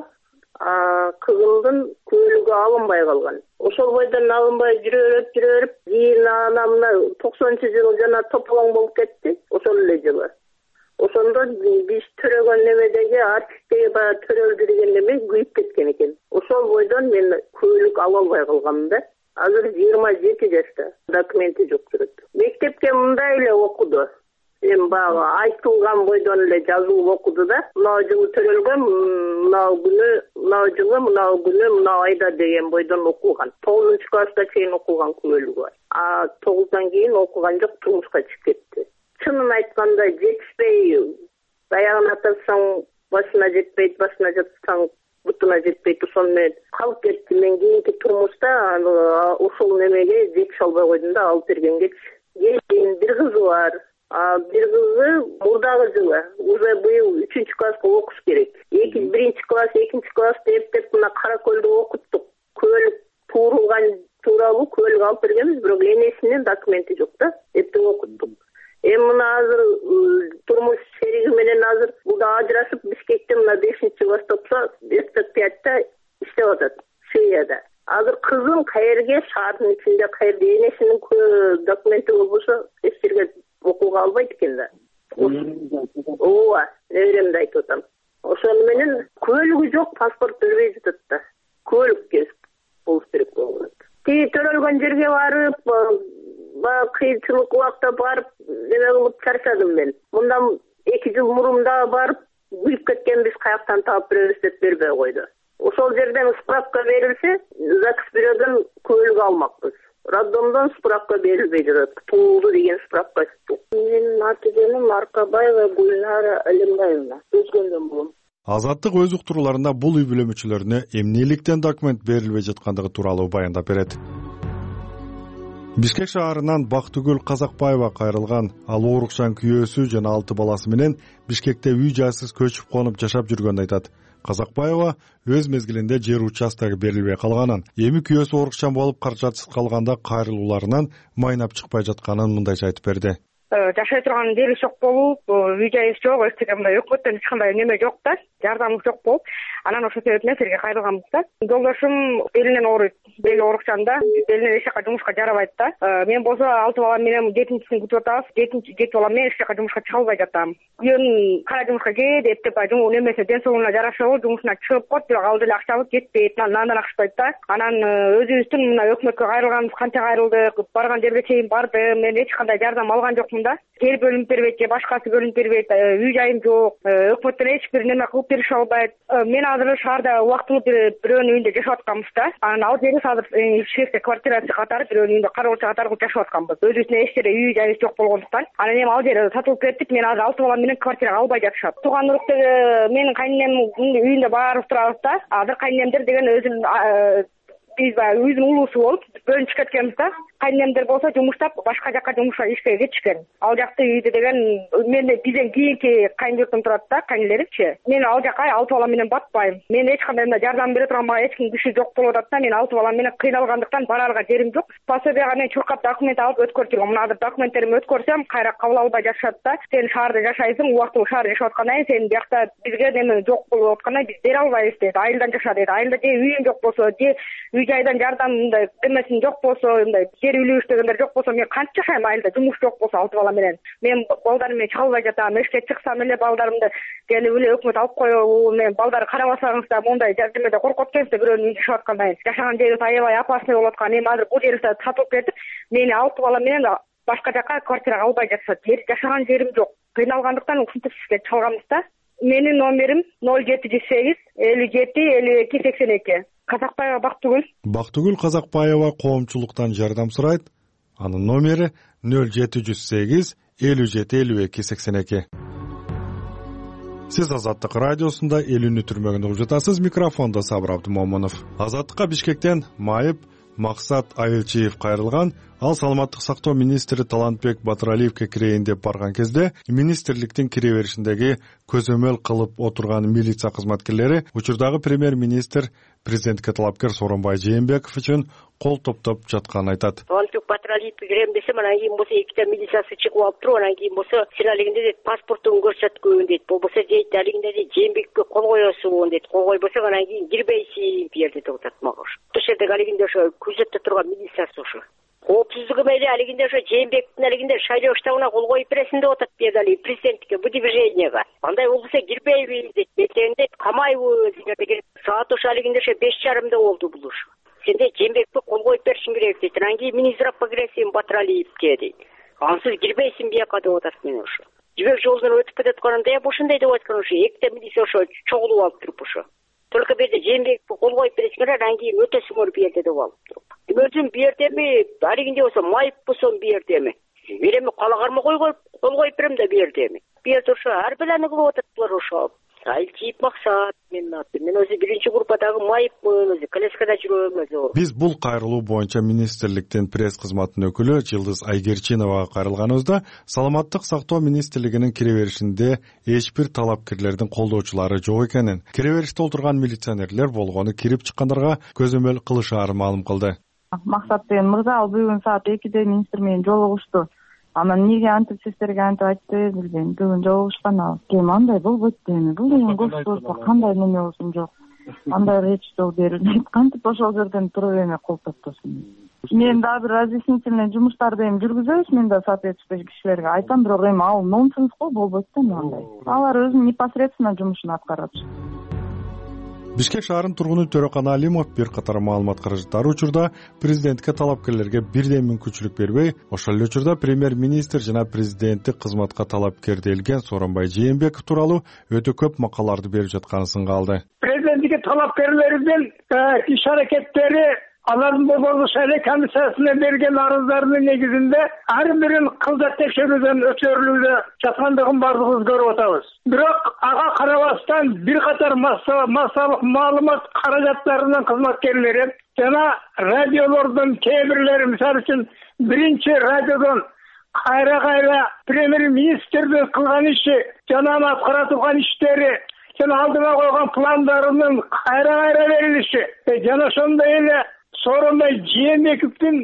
Кызымдын күбөлүгү алынбай калган. Ошол бойдон алынбай жүрө берип, жүрө берип, кийин ана мына токсонунчу жылы жана тополоң болуп кетти. Ошол эле жылы. Ошондо биз төрөгөн немедеги артиктеги баягы төрөлдү деген неме күйүп кеткен экен. Ошол бойдон мен күбөлүк ала албай калганмын да. Азыр жыйырма жети жашта, документи жок жүрөт. Мектепке мындай эле окуду. Эми баягы айтылган бойдон эле жазылып окуду да. Мына жылы төрөлгөн, мына күнү, мына жылы, мына күнү, мына айда деген бойдон окулган. тогузунчу класска чейин окулган күбөлүгү бар. А тогуздан кийин окуган жок, турмушка чыгып кетти. Чынын айтканда жетишпей, аягына атсаң башына жетпейт, башына жатсаң бутуна жетпейт, ошол менен калып кетти. Мен кийинки турмушта ошол немеге жетише албай койдум да, алып бергенге. Кийин бир кызы бар. А бир кызы мурдагы жылы, уже быйыл үчүнчү класска окуш керек. Эки биринчи класс, экинчи классты эптеп мына Каракөлдө окуттук. Күбөлүк туурулган тууралуу күбөлүк алып бергенбиз, бирок энесинин документи жок да, эптеп окуттук. эми мына азыр турмуш шериги менен азыр бул да ажырашып Бишкекте мына бешинчи класста эстек пятьта иштеп атат Сирияда. Азыр кызым каерге шаардын ичинде каерде энесинин документи болбосо эч жерге окууга албайт экен да. Ооба, неберемди айтып атам. Ошону менен көлүгү жок, паспорт бербей жатат да. Көлүк кесип болуш керек болот. Тиги төрөлгөн жерге барып, баягы кыйынчылык убакта барып, неме кылып чарчадым мен. Мындан эки жыл мурун дагы барып, күйүп кеткенбиз, каяктан таап беребиз деп бербей койду. Ошол жерден справка берилсе, ЗАГС бирөөдөн көлүк алмакпыз. Роддомдон справка берилбей жатат. Туулду деген справка чыкты. Менин аты-жөнүм Маркабаева Гульнара Алимбаевна. Өзгөндөн болом. Азаттык өз уктурууларында бул үй бүлөмчүлөрүнө эмнеликтен документ берилбей жаткандыгы тууралуу баяндап берет. Бишкек шаарынан Бактыгүл Казакбаева кайрылган. Ал оорукчан күйөөсү жана алты баласы менен Бишкекте үй жайсыз көчүп конуп жашап жүргөнүн айтат. Казакбаева өз мезгилинде жер участогу берилбей калганын, эми күйөөсү оорукчан болуп каражатсыз калганда кайрылууларынан майнап чыкпай жатканын мындайча айтып берди. Жашай турган жери жок болуп, үй жайыбыз жок, эчтеке мындай өкмөттөн эч кандай неме жок да, жардамыбыз жок болуп, анан ошол себептен жерге кайрылганбыз да. Жолдошум белинен ооруйт, бели оорукчан да, белинен эч жака жумушка жарабайт да. Мен болсо алты балам менен жетинчисин күтүп атабыз, жетинчи жети балам менен эч жака жумушка чыга албай жатам. Күйөөм кара жумушка ке деп деп немесе ден соолугуна жараша жумушуна чыгып коет, бирок ал деле акчабыз жетпейт, андан акчабайт да. Анан өзүбүздүн мына өкмөткө кайрылганбыз, канча кайрылдык, барган жерге чейин бардым, мен эч кандай жардам алган жокмун да. Жер бөлүнүп бербейт же башкасы бөлүнүп бербейт, үй жайым жок, өкмөттөн эч бир неме кылып берише албайт. Мен азыр шаарда убактылуу бирөөнүн үйүндө жашап атканбыз да. Анан ал жерде азыр Бишкекте квартирасы катары бирөөнүн үйүндө кароочу катары жашап атканбыз. Өзүбүздүн эч жерде үй жайыбыз жок болгондуктан. Анан эми ал жер сатылып кетип, мен азыр алты балам менен квартирага албай жатышат. Тууган уруктагы менин кайненемдин үйүндө баарыбыз турабыз да. Азыр кайненемдер деген өзүнүн биз баягы үйдүн улуусу болуп бөлүнүп кеткенбиз да. Кайненемдер болсо жумуштап башка жака жумушка ишке кетишкен. Ал жакты үйдө деген мен бизден кийинки кайнжуртум турат да, кайнелеричи. Мен ал жака алты балам менен батпайм. Мен эч кандай мындай жардам бере турган мага эч ким күчү жок болуп атат да. Мен алты балам менен кыйналгандыктан барарга жерим жок. Пособияга мен чуркап документ алып өткөрүп жүргөм. Мына азыр документтеримди өткөрсөм, кайра кабыл албай жатышат да. Сен шаарда жашайсың, убактылуу шаарда жашап аткандан кийин сен биякта бизге неме жок болуп аткандан биз бере албайбыз дейт. Айылдан жаша дейт. Айылда же үйүң жок болсо, же үй жайдан жардам мындай эмесин жок болсо, мындай жер үйлүш дегендер жок болсо, мен кантип жашайм айылда, жумуш жок болсо алты бала менен. Мен балдарым менен чыга албай жатам. Эшикке чыксам эле балдарымды келип эле өкмөт алып коебу, мен балдар карабасаңыз да мондай жардамда коркот экенсиз да, бирөөнүн үйүндө жашап аткандан кийин. Жашаган жерибиз аябай опасный болуп аткан. Эми азыр бул жер сатылып кетип, мени алты бала менен башка жака квартирага албай жатышат. Жер жашаган жерим жок. Кыйналгандыктан ушинтип сизге чалганбыз да. Менин номерим ноль жети жүз сегиз элүү жети элүү эки сексен эки. Казакбаева Бактыгүл. Бактыгүл Казакбаева коомчулуктан жардам сурайт. Анын номери ноль жети жүз сегиз элүү жети элүү эки сексен эки. Сиз Азаттык радиосунда эл үнү түрмөгүндө угуп жатасыз. Микрофондо Сабыр Абдымомунов. Азаттыкка Бишкектен Майып Максат Айылчиев кайрылган. Ал саламаттык сактоо министри Талантбек Батыралиевке кирейин деп барган кезде министрликтин кире беришиндеги көзөмөл кылып отурган милиция кызматкерлери учурдагы премьер-министр президентке талапкер Сооронбай Жээнбеков үчүн кол топтоп жатканын айтат. Талантбек Батыралиевке кирем десем, анан кийин болсо эките милициясы чыгып алып туруп, анан кийин болсо сен алигинде дейт паспортун көрсөткөн дейт. Болбосо дейт алигинде дейт Жээнбекке кол коесуң дейт. Кол койбосоң анан кийин кирбейсиң берди деп атат мага. Ошол жерде алигинде ошо күзөттө турган милициясы ошо. Коопсуздугу менен алигинде ошо Жээнбектин алигинде шайлоо штабына кол коюп бересиң деп атат бир дали президентке, бу движенияга. Андай болбосо кирбейбиз дейт, эртеңде камайбыз деген. Саат ошо алигинде ошо беш жарымда болду бул ошо. Сенде Жээнбекке кол коюп беришиң керек дейт. Анан кийин министрапка киресиң Батыралиевке дейт. Ансыз кирбейсиң бияка деп атат мен ошо. Жибек жолунан өтүп кетатканда эп ошондой деп айткан ошо. Экте милиция ошо чогулуп алып туруп ошо. Только берде Жээнбекке кол коюп бересиңер, анан кийин өтөсүңөр бу жерде деп алып туруп. Өзүм бу жердеми, алигинде болсо майып болсом бу жердеми. Мен эми калагарма койгоп, кол коюп берем да бу жердеми. Бу жерде ошо ар белени кылып атат ошо. Айылчиев Максат менин аты. Мен өзү биринчи группадагы майыпмын, өзү колескада жүрөм өзү. Биз бул кайрылуу боюнча министрликтин пресс кызматынын өкүлү Жылдыз Айгерчиновага кайрылганыбызда саламаттык сактоо министрлигинин кире беришинде эч бир талапкерлердин колдоочулары жок экенин, кире бериште отурган милиционерлер болгону кирип чыккандарга көзөмөл кылышаарын маалым кылды. Максат деген мырза ал бүгүн саат экиде министр менен жолугушту. Анан эмнеге антип сиздерге антип айтты билбейм. Бүгүн жолугушкан ал. Кем андай болбойт дейм. Бул деген государство кандай неме болсун жок. Андай речь жол берилбейт. Кантип ошол жерден туруп эме кол топтосун. Мен дагы бир разъяснительный жумуштарды эми жүргүзөбүз, мен да соответствующий кишилерге айтам, бирок эми ал нонсенс го, болбойт да мындай. Алар өзүнүн непосредственно жумушун аткарат. Бишкек шаарынын тургуну Төрөкан Алимов бир катар маалымат каражаттары учурда президентке талапкерлерге бирден мүмкүнчүлүк бербей, ошол эле учурда премьер-министр жана президенттик кызматка талапкер делген Сооронбай Жээнбеков тууралуу өтө көп макалаларды берип жатканын сынга алды. Президенттикке талапкерлердин иш аракеттери алардын борбордук шайлоо комиссиясына берген арыздарынын негизинде ар бирин кылдат текшерүүдөн өткөрүлүүдө жаткандыгын бардыгыбыз көрүп атабыз. Бирок ага карабастан бир катар массалык маалымат каражаттарынын кызматкерлери жана радиолордун кээ бирлери, мисалы үчүн биринчи радиодон кайра кайра премьер-министрдин кылган иши жана аны аткара турган иштери жана алдыга койгон пландарынын кайра кайра берилиши жана ошондой эле Сооронбай Жээнбековдун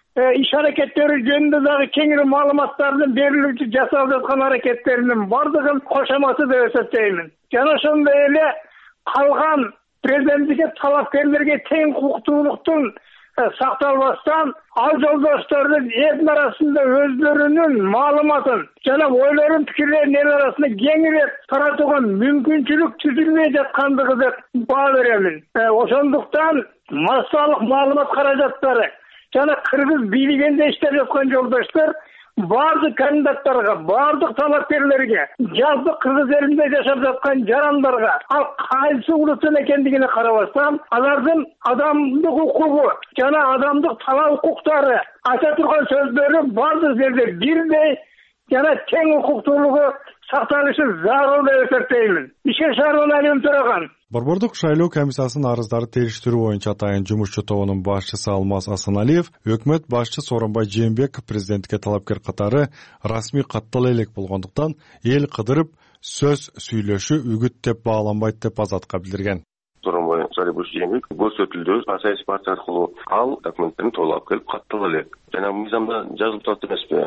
иш аракеттери жөнүндө дагы кеңири маалыматтардын берилүүчү жасалып жаткан аракеттеринин бардыгын кошоматы деп эсептеймин. Жана ошондой эле калган президенттикке талапкерлерге тең укуктуулуктун сакталбастан ал жолдоштордун элдин арасында өздөрүнүн маалыматын жана ойлорун пикирлерин эл арасында кеңирээк таратууга мүмкүнчүлүк түзүлбөй жаткандыгы деп баа беремин. Ошондуктан массалык маалымат каражаттары жана кыргыз бийлигинде иштеп жаткан жолдоштор бардык кандидаттарга, бардык талапкерлерге, жаздык кыргыз элинде жашап жаткан жарандарга ал кайсы улуттун экендигине карабастан, алардын адамдык укугу жана адамдык талап укуктары айта турган сөздөрү бардык жерде бирдей жана тең укуктуулугу сакталышы зарыл деп эсептеймин. Бишкек шаарынан Алим Төрөган. Борбордук шайлоо комиссиясынын арыздарды териштирүү боюнча атайын жумушчу тобунун башчысы Алмаз Асаналиев өкмөт башчы Сооронбай Жээнбеков президентке талапкер катары расмий каттала элек болгондуктан эл кыдырып сөз сүйлөшүү үгүт деп бааланбайт деп азатка билдирген. Сооронбай Жээнбеков көрсөтүлдү саясий партия аркылуу ал документтерин толуп келип каттала элек. Жана мыйзамда жазылып турат эмеспи?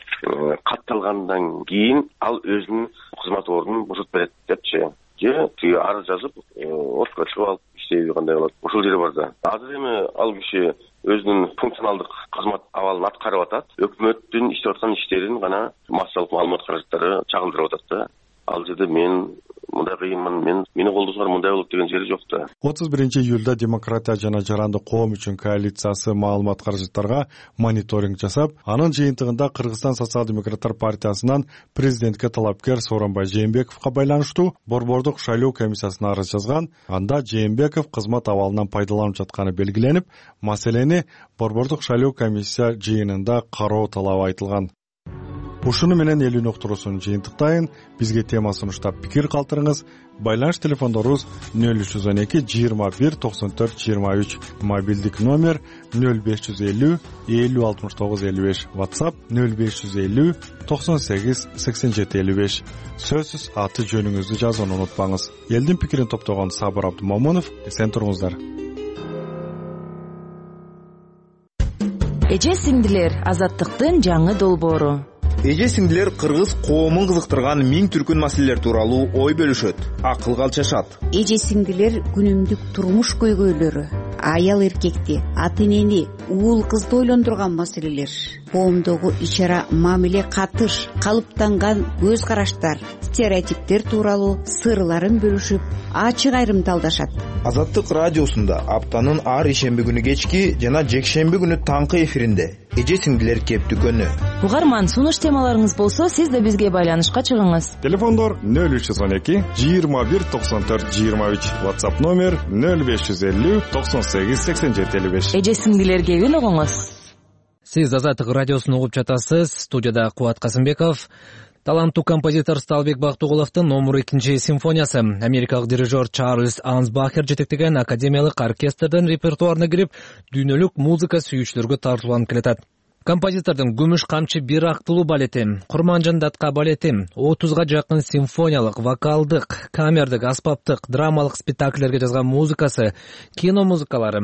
Катталгандан кийин ал өзүнүн кызмат ордунун бошотуп берет депчи. Же тиги арыз жазып, отко чыгып алып иштейби кандай болот. Ошол жери бар да. Азыр эми ал киши өзүнүн функционалдык кызмат абалын аткарып атат. Өкмөттүн иштеп аткан иштерин гана массалык маалымат каражаттары чагылдырып атат да. Ал жерде мен мындай кыйынмын, мен мени колдосоңор мындай болот деген жери жок да. отуз биринчи июлда Демократия жана Жарандык коом үчүн коалициясы маалымат каражаттарга мониторинг жасап, анын жыйынтыгында Кыргызстан социал-демократтар партиясынан президентке талапкер Сооронбай Жээнбековго байланыштуу борбордук шайлоо комиссиясына арыз жазган. Анда Жээнбеков кызмат абалынан пайдаланып жатканы белгиленип, маселени борбордук шайлоо комиссия жыйынында кароо талабы айтылган. Ушуну менен элүүнү уктуруусун жыйынтыктайын. Бизге тема сунуштап пикир калтырыңыз. Байланыш телефондорубуз нөл үч жүз он эки жыйырма бир токсон төрт жыйырма үч, мобилдик номер нөл беш жүз элүү элүү алтымыш тогуз элүү беш, WhatsApp нөл беш жүз элүү токсон сегиз сексен жети элүү беш. Сөзсүз аты жөнүңүздү жазууну унутпаңыз. Элдин пикирин топтогон Сабыр Абдумомунов, эсен туруңуздар. Эже сиңдилер, азаттыктын жаңы долбоору. Эже сиңдилер кыргыз коомун кызыктырган миң түркүн маселелер тууралуу ой бөлүшөт, акыл калчашат. Эже сиңдилер күнүмдүк турмуш көйгөйлөрү, аял эркекти, ата энени, уул кызды ойлондурган маселелер, коомдогу ичара мамиле катыш, калыптанган көз караштар, стереотиптер тууралуу сырларын бөлүшүп, ачык айрымталдашат. Азаттык радиосунда аптанын ар ишемби күнү кечки жана жекшемби күнү таңкы эфиринде эже сиңдилер кептүкөнү. Угарман, сунуш темаларыңыз болсо, сиз да бизге байланышка чыгыңыз. Телефондор нөл үч жүз он эки жыйырма бир токсон төрт жыйырма үч, WhatsApp номер нөл беш жүз элүү токсон сегиз сексен жети элүү беш. Эже сиңдилерге үн угуңуз. Сиз Азаттык радиосун угуп жатасыз. Студияда Кубат Касымбеков. Таланттуу композитор Сталбек Бактыгуловдун номер экинчи симфониясы америкалык дирижер Чарльз Ансбахер жетектеген академиялык оркестрдин репертуарына кирип, дүйнөлүк музыка сүйүүчүлөргө тартууланып келатат. Композитордун Күмүш камчы бир актылуу балети, Курманжан датка балети, отузга жакын симфониялык, вокалдык, камердик, аспаптык, драмалык спектакльлерге жазган музыкасы, кино музыкалары,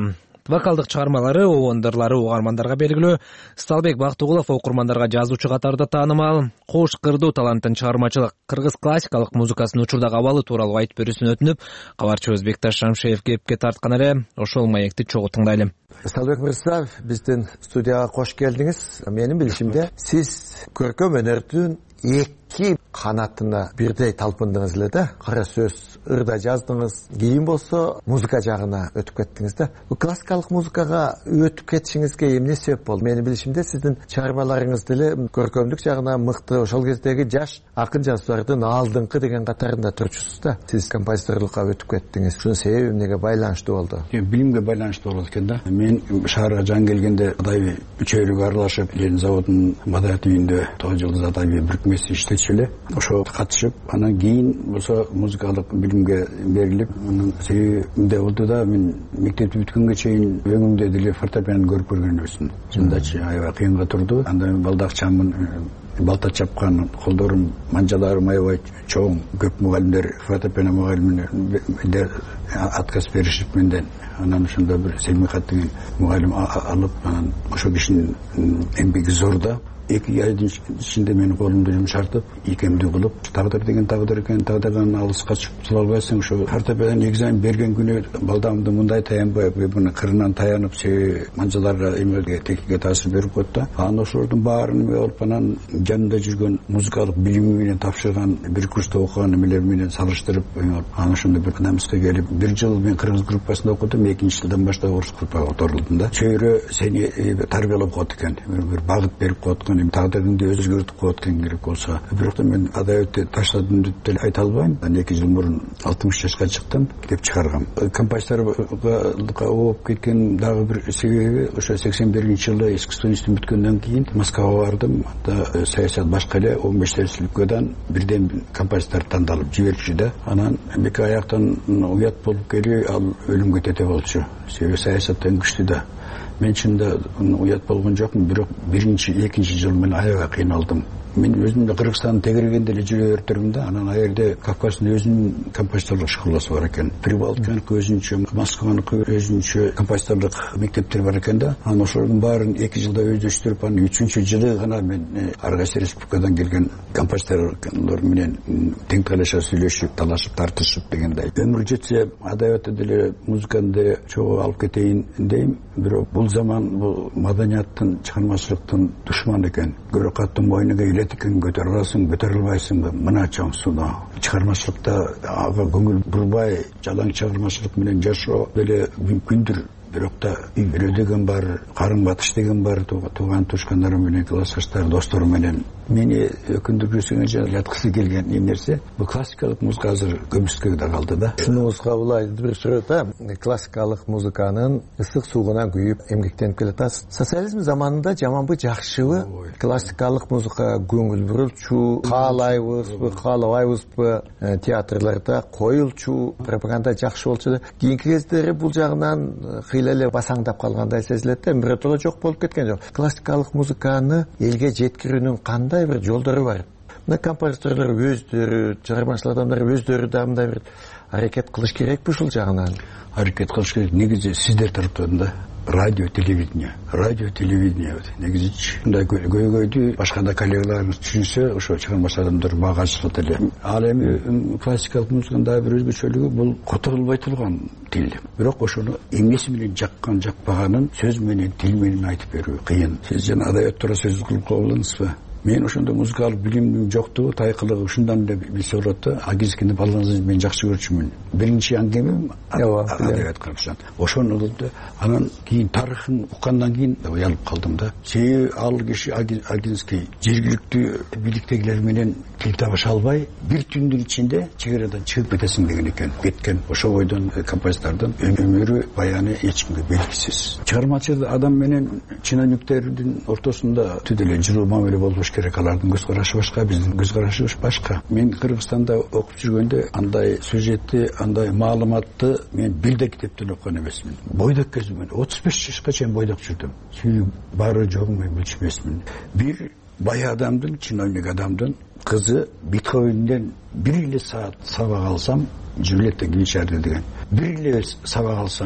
Вокалдык чыгармалары, оондорлары угармандарга белгилүү. Сталбек Бактыгулов окурмандарга жазуучу катарында таанымал. Кош кырдуу таланттын чыгармачылык кыргыз классикалык музыкасынын учурдагы абалы тууралуу айтып берүүсүн өтүнүп, кабарчыбыз Бекташ Шамшеев кепке тарткан эле. Ошол маекти чогуу тыңдайлы. Сталбек мырза, биздин студияга кош келдиңиз. Менин билишимде, сиз көркөм өнөрдүн эки канатына бирдей талпындыңыз эле да. Кара сөз ырда жаздыңыз, кийин болсо музыка жагына өтүп кеттиңиз да. Бул классикалык музыкага өтүп кетишиңизге эмне себеп болду? Менин билишимде, сиздин чыгармаларыңыз деле көркөмдүк жагына мыкты, ошол кездеги жаш акын жазуучулардын алдыңкы деген катарында турчусуз да. Сиз композиторлукка өтүп кеттиңиз. Ушунун себеби эмнеге байланыштуу болду? Билимге байланыштуу болот экен да. Мен шаарга жаңы келгенде Адайбек үчөөлүгү аралашып, Ленин заводунун маданият үйүндө тогуз жылдыз Адайбек бирикмеси иштечү эле. Ошо катышып, анан кийин болсо музыкалык билимге берилип, анын себеби мындай болду да, мен мектепти бүткөнгө чейин өңүмдө деле фортепиано көрүп көргөн эмесмин. Чындачы аябай кыйынга турду. Анда мен балдакчамын, балта чапкан, колдорум, манжаларым аябай чоң. Көп мугалимдер фортепиано мугалимине отказ беришип менден. Анан ошондо бир Селмихат деген мугалим алып, анан ошо кишинин эмгеги зор да. Эки айдын ичинде менин колумду жумшартып, ийкемдүү кылып, тагдыр деген тагдыр экен, тагдырдан алыска чыгып чыга албайсың. Ошо фортепиано экзамен берген күнү балдамды мындай таянбай, буну кырынан таянып, се манжаларга эмеге текиге таасир берип коет да. Анан ошолордун баарын эме болуп, анан жанында жүргөн музыкалык билими менен тапшырган, бир курста окуган эмелер менен салыштырып, анан ошондо бир намыска келип, бир жыл мен кыргыз группасында окудум, экинчи жылдан баштап орус группага которулдум да. Чөйрө сени тарбиялап коет экен, бир багыт берип коет экен. Тагдырыңды өзгөртүп коет экен керек болсо. Бирок да мен Адайбекти таштадым деп деле айта албайм. Анан эки жыл мурун алтымыш жашка чыктым, кеп чыгаргам. Композиторлукка окуп кеткен дагы бир себеби, ошо сексен биринчи жылы искусство институтун бүткөндөн кийин Москвага бардым. Анда саясат башка эле, он беш республикадан бирден композитор тандалып жиберчү да. Анан эки аяктан уят болуп келип, ал өлүмгө тете болчу. Себеби саясаттан күчтүү да. Мен чында уят болгон жокмун, бирок биринчи, экинчи жыл мен аябай кыйналдым. Мен өзүмдө Кыргызстан тегергенде эле жүрө бердим да. Анан ал жерде Кавказдын өзүнүн композиторлук школасы бар экен. Прибалтиканыкы өзүнчө, Москваныкы өзүнчө композиторлук мектептер бар экен да. Анан ошолордун баарын эки жылда өздөштүрүп, анан үчүнчү жылы гана мен ар кайсы республикадан келген композиторлор менен тең талаша сүйлөшүп, талашып, тартышып дегендей. Өмүр жетсе, Адайбекти деле музыканы деле чогуу алып кетейин дейм. Бирок бул заман бул маданияттын, чыгармачылыктын душманы экен. Көрөк аттын мойнуга экен, көтөрө аласың, көтөрө албайсың. Мына чоң сууна. Чыгармачылыкта ага көңүл бурбай, жалаң чыгармачылык менен жашоо деле мүмкүндүр. Бирок да үйрө деген бар, карын батыш деген бар, тууган тушкандарым менен, классташтар, досторум менен. Мени өкүндүрүүсүнө жаткысы келген нерсе, бул классикалык музыка азыр көмүскө да калды да. Шунуңузга улай бир сүрөт да, классикалык музыканын ысык суугунан күйүп эмгектенип келатасыз. Социализм заманында жаманбы, жакшыбы? Классикалык музыка көңүл бурулчу, каалайбызбы, каалабайбызбы? Театрларда коюлчу, пропаганда жакшы болчу. Кийинки кездери бул жагынан эле басаңдап калгандай сезилет да, биротоло жок болуп кеткен жок. Классикалык музыканы элге жеткирүүнүн кандай бир жолдору бар? Мына композиторлор өздөрү, чыгармачыл адамдар өздөрү да мындай бир аракет кылыш керекпи ушул жагынан? Аракет кылыш керек. Негизи сиздер тараптан да радио, телевидение, радио, телевидение негизи мындай көйгөйдү башка коллегаларыбыз түшүнсө, ошо чыгармачыл адамдар багажсызат эле. Ал эми классикалык музыканын дагы бир өзгөчөлүгү бул которулбай турган тил. Бирок ошону эмнеси менен жаккан, жакпаганын сөз менен, тил менен айтып берүү кыйын. Сиз жана Адайбек туура сөз кылып калдыңызбы? Мен ошондо музыкалык билимдин жоктугу, тайкылыгы ушундан эле билсе болот да. Агизкини балаңызды мен жакшы көрчүмүн. Биринчи аңгемем Адайбек кыргызчан. Ошону кылды. Анан кийин тарыхын уккандан кийин уялып калдым да. Себеби ал киши Агинский жергиликтүү бийликтегилер менен тил табыша албай, бир түндүн ичинде чек арадан чыгып кетесиң деген экен. Кеткен. Ошо бойдон композитордун өмүрү, баяны эч кимге белгисиз. Чыгармачыл адам менен чиновниктердин ортосунда түдөлө жылуу мамиле болуш керек. Алардын көз карашы башка, биздин көз карашыбыз башка. Мен Кыргызстанда окуп жүргөндө андай сюжетти, андай маалыматты мен билдек китептен окуган эмесмин. Бойдок кезимде отуз беш жашка чейин бойдок жүрдүм. Сүйүп баары жогун мен билчү эмесмин. Бир бай адамдын, чиновник адамдын кызы Бетховенден бир эле саат сабак алсам, Жюлетта Гинчарди деген. Бир эле сабак алсам,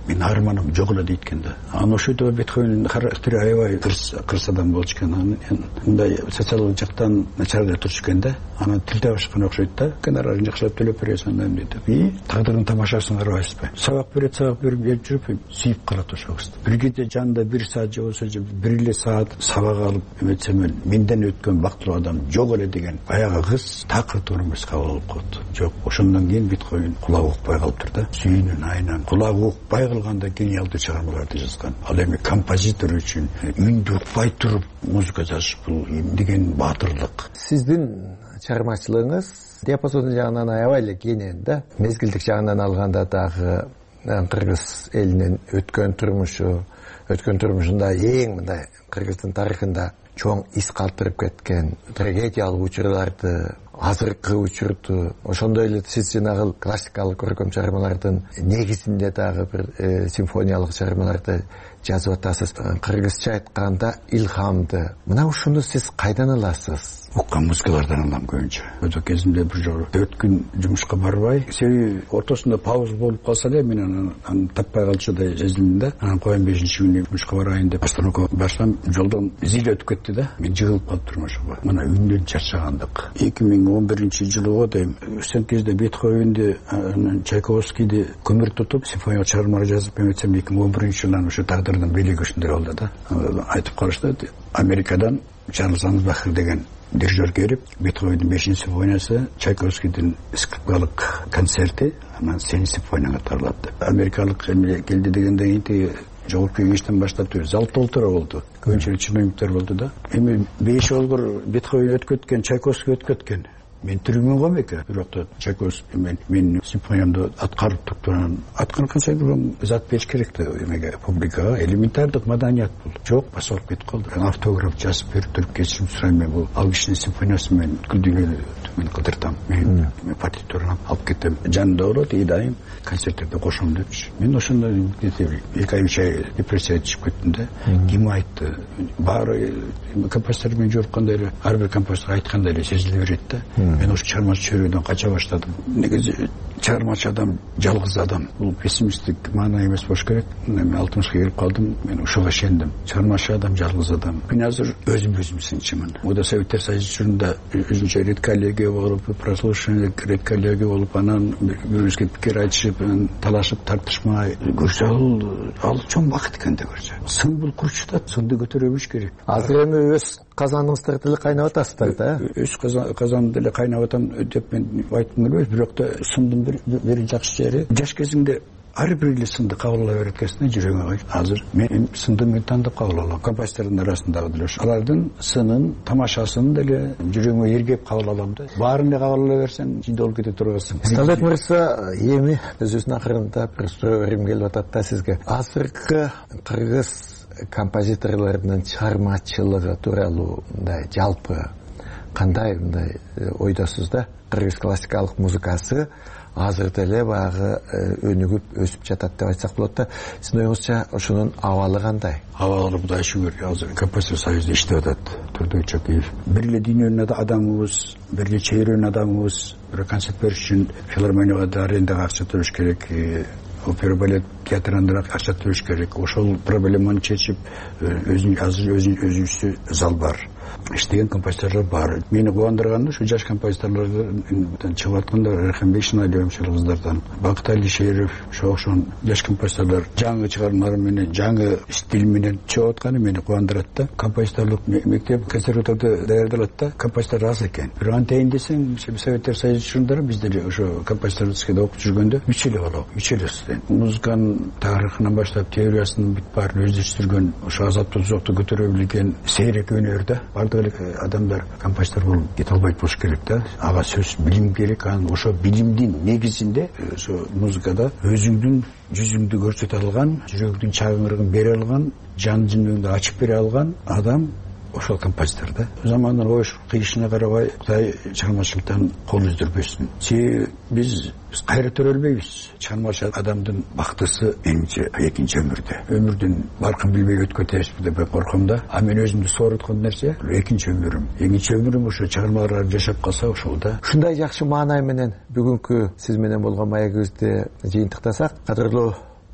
мен арманым жок эле дейт экен да. Анан ошойдо Бетховендин характери аябай кырс адам болчу экен. Анан мындай социалдык жактан начар турчу экен да. Анан тил табышкан окшойт да. Гонорарын жакшылап төлөп бересиң андан дейт. И тагдырдын тамашасын карабайсызбы? Сабак берет, сабак берип берип жүрүп сүйүп калат ошол кызды. Бир кече жанында бир саат же болсо бир эле саат сабак алып эметсем мен менден өткөн бактылуу адам жок эле деген баягы кыз такыр туура эмес кабыл алып коет. Жок, ошондон кийин Бетховен кулак укпай калыптыр да. Сүйүүнүн айынан кулак укпай калганда гениалдуу чыгармаларды жазган. Ал эми композитор үчүн үндү укпай туруп музыка жазыш бул эмдеген баатырлык. Сиздин чыгармачылыгыңыз диапазону жагынан аябай эле кенен да. Мезгилдик жагынан алганда дагы кыргыз элинин өткөн турмушу, өткөн турмушунда эң мындай кыргыздын тарыхында чоң из калтырып кеткен трагедиялык учурларды, азыркы учурду, ошондой эле сиз жанагы классикалык көркөм чыгармалардын негизинде дагы бир симфониялык чыгармаларды жазып атасыз. Кыргызча айтканда илхамды. Мына ушуну сиз кайдан аласыз? Уккан музыкалардан алам көбүнчө. Өтө кезинде бир жолу төрт күн жумушка барбай, себеби ортосунда пауз болуп калса эле мен аны таппай калчудай сездим да. Анан коем бешинчи күнү жумушка барайын деп остановкага барсам, жолдон зил өтүп кетти да. Мен жыгылып калыптырмын ошого. Мына үндөн чарчагандык. эки миң он биринчи жылы дейм. Ошол кезде Бетховенди, Чайковскийди көмүр тутуп, симфониялык чыгармалар жазып эметсем эки миң он биринчи жылдан ошо тагдырдын бийлиги ушундай болду да. Айтып калышты, Америкадан Чарльз Ансбахер деген дирижер келип, Бетховендин бешинчи симфониясы, Чайковскийдин скрипкалык концерти, анан сегизинчи симфонияга таралат. Америкалык келди дегенден кийин жогорку кеңештен баштап зал толтура болду. Көбүнчө чиновниктер болду да. Эми беш жолгор Бетховен өтүп кеткен, Чайковский өтүп кеткен. Мен түрүмөн го меке, бирок да Чайковский мен мен симфониямды аткарып туруп аткарган сайын зат бериш керек да эмеге, публикага. Элементардык маданият бул. Жок, басып кетип калды. Автограф жазып берип туруп кечирим сурайм, мен бул ал кишинин симфониясын мен күлдүгө мен кыдыртам. Мен партитураны алып кетем. Жанында болот, и дайым концерттерде кошом депчи. Мен ошондо эки ай үч ай депрессияга түшүп кеттим да. Ким айтты? Баары композитор менен жолуккандай эле, ар бир композитор айткандай эле сезиле берет да. Мен ошо чыгармачы чөйрөдөн кача баштадым. Негизи чыгармачы адам жалгыз адам. Бул пессимисттик маана эмес болуш керек. Мен алтымышка келип калдым. Мен ошого ишендим. Чыгармачы адам жалгыз адам. Мен азыр өзүм өзүм сынчымын. Ода Советтер Союзу учурунда өзүнчө редколлегия болуп, прослушивание редколлегия болуп, анан бирөөбүзгө пикир айтышып, талашып, тартышмай көрсө ал чоң бакыт экен деп көрсө. Сын бул курчутат, сынды көтөрөбүш керек. Азыр эми өз казаныңыздар деле кайнап атасыздар да. Өз казан деле кайнап атам деп мен айткым келбейт, бирок да сындын бир жакшы жери жаш кезиңде ар бир эле сынды кабыл ала берет экенсиң, жүрөгүңө кой. Азыр мен сынды мен тандап кабыл алам. Композитордун арасындагы деле алардын сынын, тамашасын деле жүрөгүмө эргеп кабыл алам да. Баарын эле кабыл ала берсең, жинде болуп кете тургансың. Сталет мырза, эми өзүнүн акырында бир суроо келип атат да сизге. Азыркы кыргыз композиторлордун чыгармачылыгы тууралуу мындай жалпы кандай мындай ойдосуз да? Кыргыз классикалык музыкасы азыр деле баягы өнүгүп өсүп жатат деп айтсак болот да. Сиздин оюңузча ошонун абалы кандай? Абалы Кудай шүгүр, азыр композитор союзу иштеп атат. Турдубек Чокеев. Бир эле дүйнөнүн адамыбыз, бир эле чейрөнүн адамыбыз, бир концерт бериш үчүн филармонияга да арендага акча төлөш керек. Опера балет театрында акча төлөш керек. Ошол проблеманы чечип, өзүнүн азыр өзүнүн зал бар. Иштеген композиторлор бар. Мени кубандырганы ушу жаш композиторлордун чыгып атканда Рахим Бейшиналиев кыздардан, Бакыт Алишеров, ошон жаш композиторлор жаңы чыгармалар менен, жаңы стиль менен чыгып атканы мени кубандырат да. Композиторлук мектеп консерваторияда даярдалат да, композитор аз экен. Бирок антейин десең, Советтер Союзу учурунда бизде ошо композиторскийде окуп жүргөндө үч эле бала, үч эле студент. Музыканын тарыхынан баштап теориясын бүт баарын өздөштүргөн, ошо азаптуу зокту көтөрө билген сейрек өнөр да. Бардык эле адамдар композитор болуп кете албайт болуш керек да. Ага сөз билим керек. Анан ошо билимдин негизинде ошо музыкада өзүңдүн жүзүңдү көрсөтө алган, жүрөгүңдүн чагыңырыгын бере алган, жан жүйөңдү ачып бере алган адам ошол композитор да. Замандын коюш кыйышына карабай Кудай чыгармачылыктан кол үздүрбөсүн. Себеби биз кайра төрөлбөйбүз. Чыгармачы адамдын бактысы менимче экинчи өмүрдө. Өмүрдүн баркын билбей өткөн терсип деп корком да. А мен өзүмдү сооруткан нерсе экинчи өмүрүм. Экинчи өмүрүм ошо чыгармалар жашап калса ошол да. Ушундай жакшы маанай менен бүгүнкү сиз менен болгон маегибизди жыйынтыктасак, кадырлуу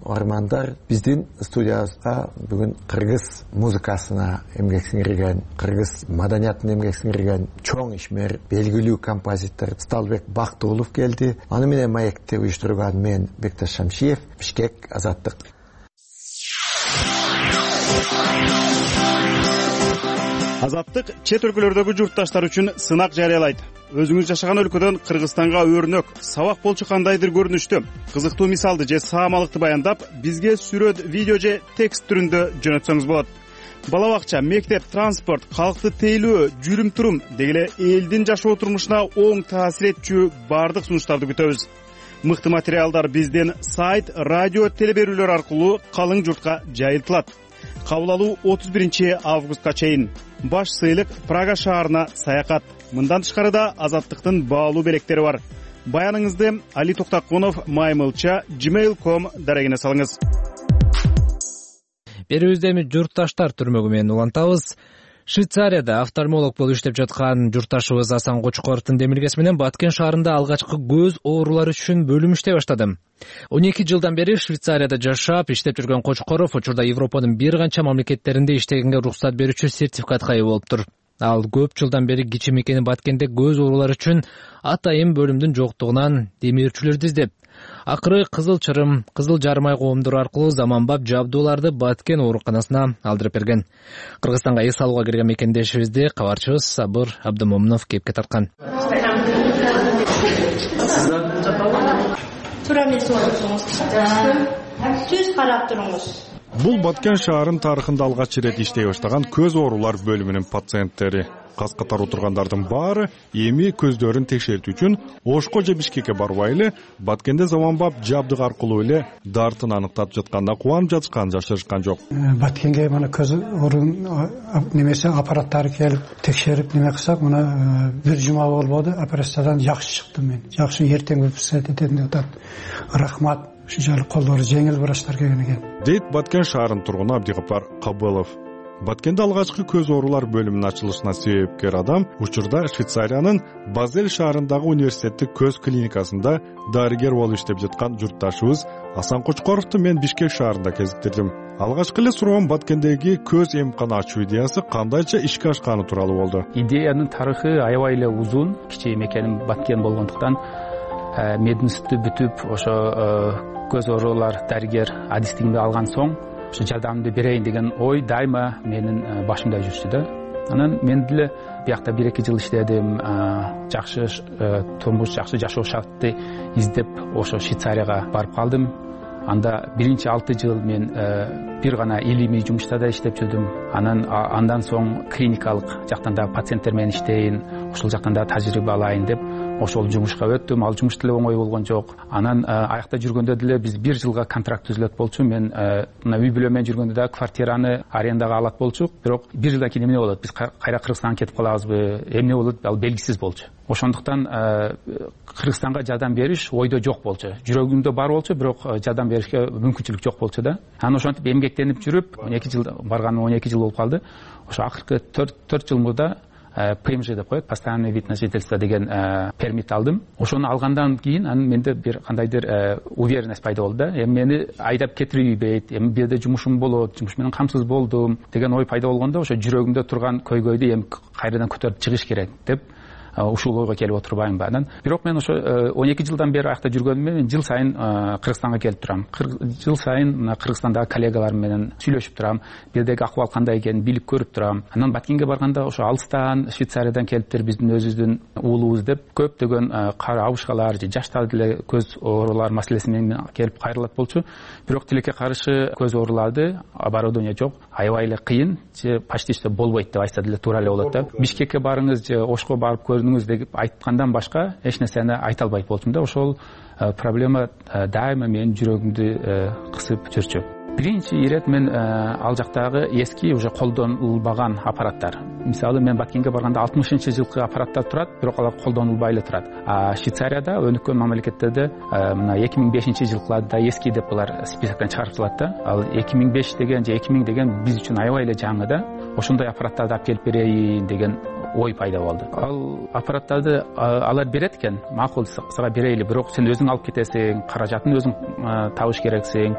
угармандар, биздин студиябызга бүгүн кыргыз музыкасына эмгек сиңирген, кыргыз маданиятына эмгек сиңирген чоң ишмер, белгилүү композитор Сталбек Бактыгулов келди. Аны менен маекти уюштурган мен Бекташ Шамшиев, Бишкек, Азаттык. Азаттык чет өлкөлөрдөгү журтташтар үчүн сынак жарыялайт. Өзүңүз жашаган өлкөдөн Кыргызстанга өрнөк, сабак болчу кандайдыр көрүнүштү, кызыктуу мисалды же саамалыкты баяндап, бизге сүрөт, видео же текст түрүндө жөнөтсөңүз болот. Бала бакча, мектеп, транспорт, калкты тейлөө, жүрүм-турум дегеле элдин жашоо турмушуна оң таасир этчү бардык сунуштарды күтөбүз. Мыкты материалдар бизден сайт, радио, телеберүүлөр аркылуу калың журтка жайылтылат. Кабыл алуу отуз биринчи августка чейин. Баш сыйлык Прага шаарына саякат. Мындан тышкарыда Азаттыктын баалуу белектери бар. Баяныңызды Али Токтакунов маймылча gmail точка ком дарегине салыңыз. Берүүбүздө эми журтташтар түрмөгү менен улантабыз. Швейцарияда офтальмолог болуп иштеп жаткан журтташыбыз Асан Кочкоровдун демилгеси менен Баткен шаарында алгачкы көз оорулары үчүн бөлүм иштей баштады. он эки жылдан бери Швейцарияда жашап, иштеп жүргөн Кочкоров учурда Европанын бир канча мамлекеттеринде иштегенге рухсат берүүчү сертификатка ээ болуптур. Ал көп жылдан бери кичи мекени Баткенде көз оорулары үчүн атайын бөлүмдүн жоктугунан демирчүлөрдү издеп, акыры Кызыл Чырым, Кызыл Жармай коомдору аркылуу заманбап жабдууларды Баткен ооруканасына алдырып берген. Кыргызстанга эс алууга кирген мекендешибизди кабарчыбыз Сабыр Абдымомунов кепке тарткан. Тура эмес болуңуз. Түз карап туруңуз. Бул Баткен шаарынын тарыхында алгач ирет иштей баштаган көз оорулар бөлүмүнүн пациенттери. Каз катары отургандардын баары эми көздөрүн текшертүү үчүн Ошко же Бишкекке барбай эле Баткенде заманбап жабдык аркылуу эле дартын аныктап жатканда кубанып жатышкан жашырышкан жок. Баткенге мына көз оорун немесе аппараттары келип текшерип неме кылсак, мына бир жума болбоду, операциядан жакшы чыктым мен. Жакшы эртең выписать этем деп атат. Рахмат. Ушунчалык колдору жеңил врачтар келген экен. Дейт Баткен шаарынын тургуну Абдигапар Кабылов. Баткенде алгачкы көз оорулар бөлүмүнүн ачылышына себепкер адам учурда Швейцариянын Базель шаарындагы университеттик көз клиникасында дарыгер болуп иштеп жаткан журтташыбыз Асан Кочкоровду мен Бишкек шаарында кезиктирдим. Алгачкы эле суроом Баткендеги көз эмкана ачуу идеясы кандайча ишке ашканы тууралуу болду. Идеянын тарыхы аябай эле узун, кичи мекеним Баткен болгондуктан мединститутты бүтүп, ошо көз оорулар дарыгер адистигимди алган соң ошо жардамымды берейин деген ой дайыма менин башымда жүрчү да. Анан мен деле биякта бир эки жыл иштедим, жакшы турмуш, жакшы жашоо шартты издеп ошо Швейцарияга барып калдым. Анда биринчи алты жыл мен бир гана илимий жумушта да иштеп жүрдүм. Анан андан соң клиникалык жактан да пациенттер менен иштейин, ошол жактан да тажрыйба алайын деп ошол жумушка өттүм. Ал жумуш деле оңой болгон жок. Анан аякта жүргөндө деле биз бир жылга контракт түзүлөт болчу. Мен мына үй бүлө менен жүргөндө да квартираны арендага алат болчук. Бирок бир жылдан кийин эмне болот? Биз кайра Кыргызстанга кетип калабызбы? Эмне болот? Ал белгисиз болчу. Ошондуктан Кыргызстанга жардам бериш ойдо жок болчу. Жүрөгүмдө бар болчу, бирок жардам беришке мүмкүнчүлүк жок болчу да. Анан ошентип эмгектенип жүрүп, он эки жыл барганыма он эки жыл болуп калды. Ошо акыркы төрт жыл мурда пэ эм жэ деп коет, постоянный вид на жительство деген пермит алдым. Ошону алгандан кийин анан менде бир кандайдыр уверенность пайда болду да. Эми мени айдап кетирбейт, эми бир жерде жумушум болот, жумуш менен камсыз болдум деген ой пайда болгондо ошо жүрөгүмдө турган көйгөйдү эми кайрадан көтөрүп чыгыш керек деп ушул ойго келип отурбаймынбы анан. Бирок мен ошо он эки жылдан бери аякта жүргөнүм менен жыл сайын Кыргызстанга келип турам. Жыл сайын мына Кыргызстандагы коллегаларым менен сүйлөшүп турам. Бирдеги акыбал кандай экенин билип көрүп турам. Анан Баткенге барганда ошо алыстан Швейцариядан келиптир, биздин өзүбүздүн уулубуз деп көптөгөн кара абышкалар же жаштар деле көз оорулар маселеси менен келип кайрылат болчу. Бирок тилекке каршы көз ооруларды оборудование жок, аябай эле кыйын, же почти что болбойт деп айтса деле туура эле болот да. Бишкекке барыңыз же Ошко барып көрүңүз деп айткандан башка эч нерсени айта албайт болчумун да. Ошол проблема дайыма менин жүрөгүмдү кысып жүрчү. Биринчи ирет мен ал жактагы эски уже колдонулбаган аппараттар. Мисалы мен Баткенге барганда алтымышынчы жылкы аппараттар турат, бирок алар колдонулбай эле турат. А Швейцарияда өнүккөн мамлекеттерде мына эки миң бешинчи жылкыларда эски деп булар списоктон чыгарып да. Ал эки миң беш деген же эки миң деген биз үчүн аябай эле жаңы да. Ошондой аппараттарды алып келип берейин деген ой пайда болду. Ал аппараттарды алар берет экен, макул сага берейли, бирок сен өзүң алып кетесиң, каражатын өзүң табыш керексиң.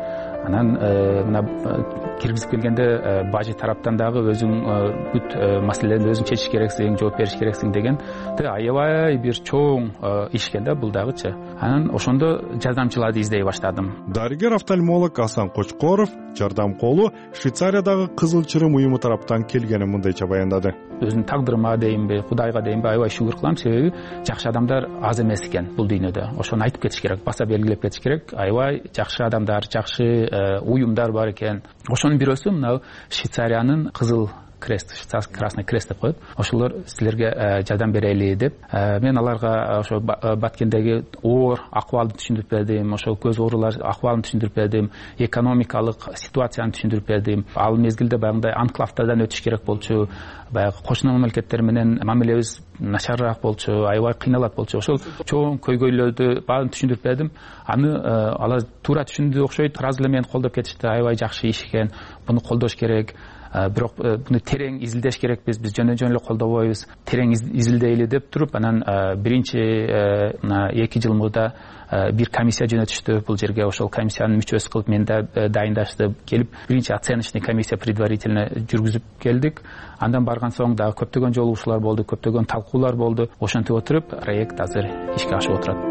анан мына киргизип келгенде бажы тараптан дагы өзүң бүт маселелерди өзүң чечиш керексиң, жооп бериш керексиң деген аябай бир чоң иш экен да бул дагычы. Анан ошондо жардамчыларды издей баштадым. Дарыгер офтальмолог Асан Кочкоров жардам колу Швейцариядагы Кызыл Чырым уюму тараптан келгенин мындайча баяндады. Өзүнүн тагдырыма дейинби, Кудайга дейинби аябай шүгүр кылам, себеби жакшы адамдар аз эмес экен бул дүйнөдө. Ошону айтып кетиш керек, баса белгилеп кетиш керек. Аябай жакшы адамдар, жакшы уюмдар бар экен. Ошонун бирөөсү мына Швейцариянын Кызыл крест, Красный крест деп коет. Ошолор силерге жардам берели деп мен аларга ошо Баткендеги оор акыбалды түшүндүрүп бердим, ошол көз оорулар акыбалын түшүндүрүп бердим, экономикалык ситуацияны түшүндүрүп бердим. Ал мезгилде баягындай анклавтардан өтүш керек болчу, баягы кошуна мамлекеттер менен мамилебиз начарыраак болчу, аябай кыйналат болчу. Ошол чоң көйгөйлөрдү баарын түшүндүрүп бердим. Аны алар туура түшүндү окшойт, ыраазы эле мени колдоп кетишти. Аябай жакшы иш экен, буну колдош керек. Бирок буну терең изилдеш керекпиз, биз жөн жөн эле колдобойбуз, терең изилдейли деп туруп, анан биринчи эки жыл мурда бир комиссия жөнөтүштү бул жерге. Ошол комиссиянын мүчөсү кылып мени да дайындашты. Келип биринчи оценочный комиссия предварительно жүргүзүп келдик. Андан барган соң дагы көптөгөн жолугушуулар болду, көптөгөн талкуулар болду. Ошентип отуруп проект азыр ишке ашып отурат.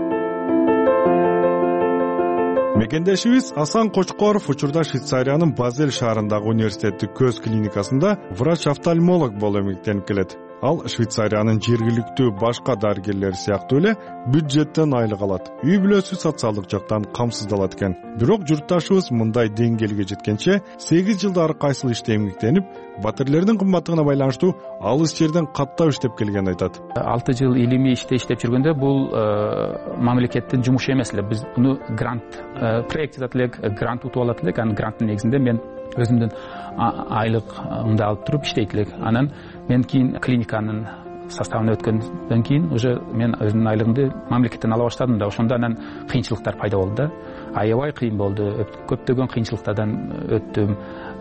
Мекендешибиз Асан Кочкоров учурда Швейцариянын Базель шаарындагы университеттик көз клиникасында врач-офтальмолог болуп эмгектенип келет. Ал Швейцариянын жергиликтүү башка дарыгерлери сыяктуу эле бюджеттен айлык алат. Үй бүлөсү социалдык жактан камсыздалат экен. Бирок журтташыбыз мындай деңгээлге жеткенче сегиз жылда ар кайсыл иште эмгектенип, батирлердин кымбаттыгына байланыштуу алыс жерден каттап иштеп келгенин айтат. алты жыл илимий иште иштеп жүргөндө бул мамлекеттин жумушу эмес эле. Биз буну грант проект деп элек, грант утуп алат элек. Анын гранттын негизинде мен өзүмдүн айлыгымды алып туруп иштейт элек. Анан мен кийин клиниканын составына өткөндөн кийин уже мен өзүмдүн айлыгымды мамлекеттен ала баштадым да. Ошондо анан кыйынчылыктар пайда болду да. Аябай кыйын болду. Көптөгөн кыйынчылыктардан өттүм.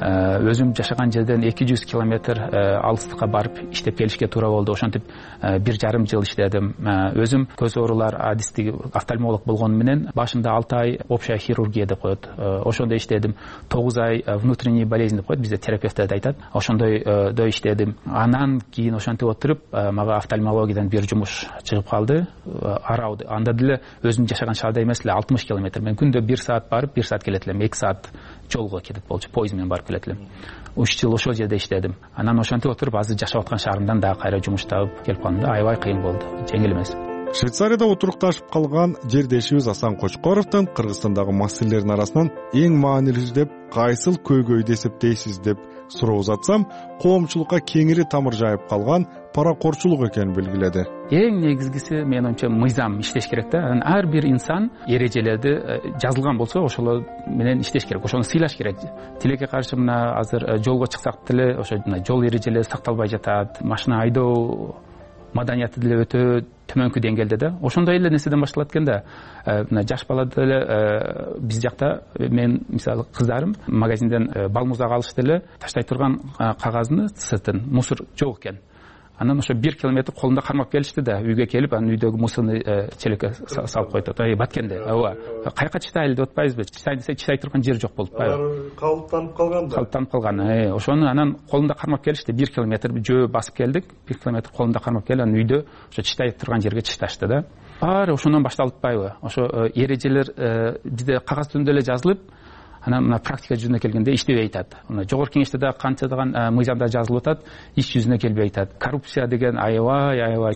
Өзүм жашаган жерден эки жүз километр алыстыкка барып иштеп келишке туура болду. Ошентип бир жарым жыл иштедим. Өзүм көз оорулар адистик офтальмолог болгону менен башында алты ай общая хирургия деп коет. Ошондо иштедим. тогуз ай внутренний болезнь деп коет, бизде терапевттер айтат. Ошондойдо иштедим. Анан кийин ошентип отуруп мага офтальмологиядан бир жумуш чыгып калды. Арауд. Анда деле өзүм жашаган шаарда эмес эле алтымыш километр. Мен күндө бир саат барып, бир саат келет элем. эки саат жолго кетип болчу, поезд менен барып келет элем. үч жыл ошол жерде иштедим. Анан ошентип отуруп азыр жашап аткан шаарымдан дагы кайра жумуш табып келип калдым да. Аябай кыйын болду, жеңил эмес. Швейцарияда отурукташып калган жердешибиз Асан Кочкоровдон Кыргызстандагы маселелердин арасынан эң маанилүүсү деп кайсыл көйгөйдү эсептейсиз деп суроо узатсам, коомчулукка кеңири тамыр жайып калган паракорчулук экенин белгиледи. Эң негизгиси менин оюмча мыйзам иштеш керек да. Ар бир инсан эрежелерди жазылган болсо ошолор менен иштеш керек, ошону сыйлаш керек. Тилекке каршы мына азыр жолго чыксак деле ошо жол эрежелери сакталбай жатат, машина айдоо маданияты деле өтө төмөнкү деңгээлде да. Ошондой эле нерседен башталат экен да. Мына жаш бала деле биз жакта мен мисалы кыздарым магазинден бал мурзак алышты эле, таштай турган кагазны сыртын мусор жок экен. Анан ошо бир километр колунда кармап келишти да, үйгө келип, анан үйдөгү мусорну челекке салып койду. Ай Баткенде, ооба. Кайка чытайлы деп атпайбызбы? Чытай десе чытай турган жер жок болуп атпайбы? Калыптанып калган да. Калыптанып калган. Ошону анан колунда кармап келишти, бир километр жөө басып келдик. бир километр колунда кармап келип, анан үйдө ошо чытай турган жерге чыташты да. Баары ошондон башталып атпайбы? Ошо эрежелер бизде кагаз түрүндө эле жазылып, анан мына практика жүзүнө келгенде иштебей атат. Мына жогорку кеңеште да канчадан мыйзамдар жазылып атат, иш жүзүнө келбей атат. Коррупция деген аябай аябай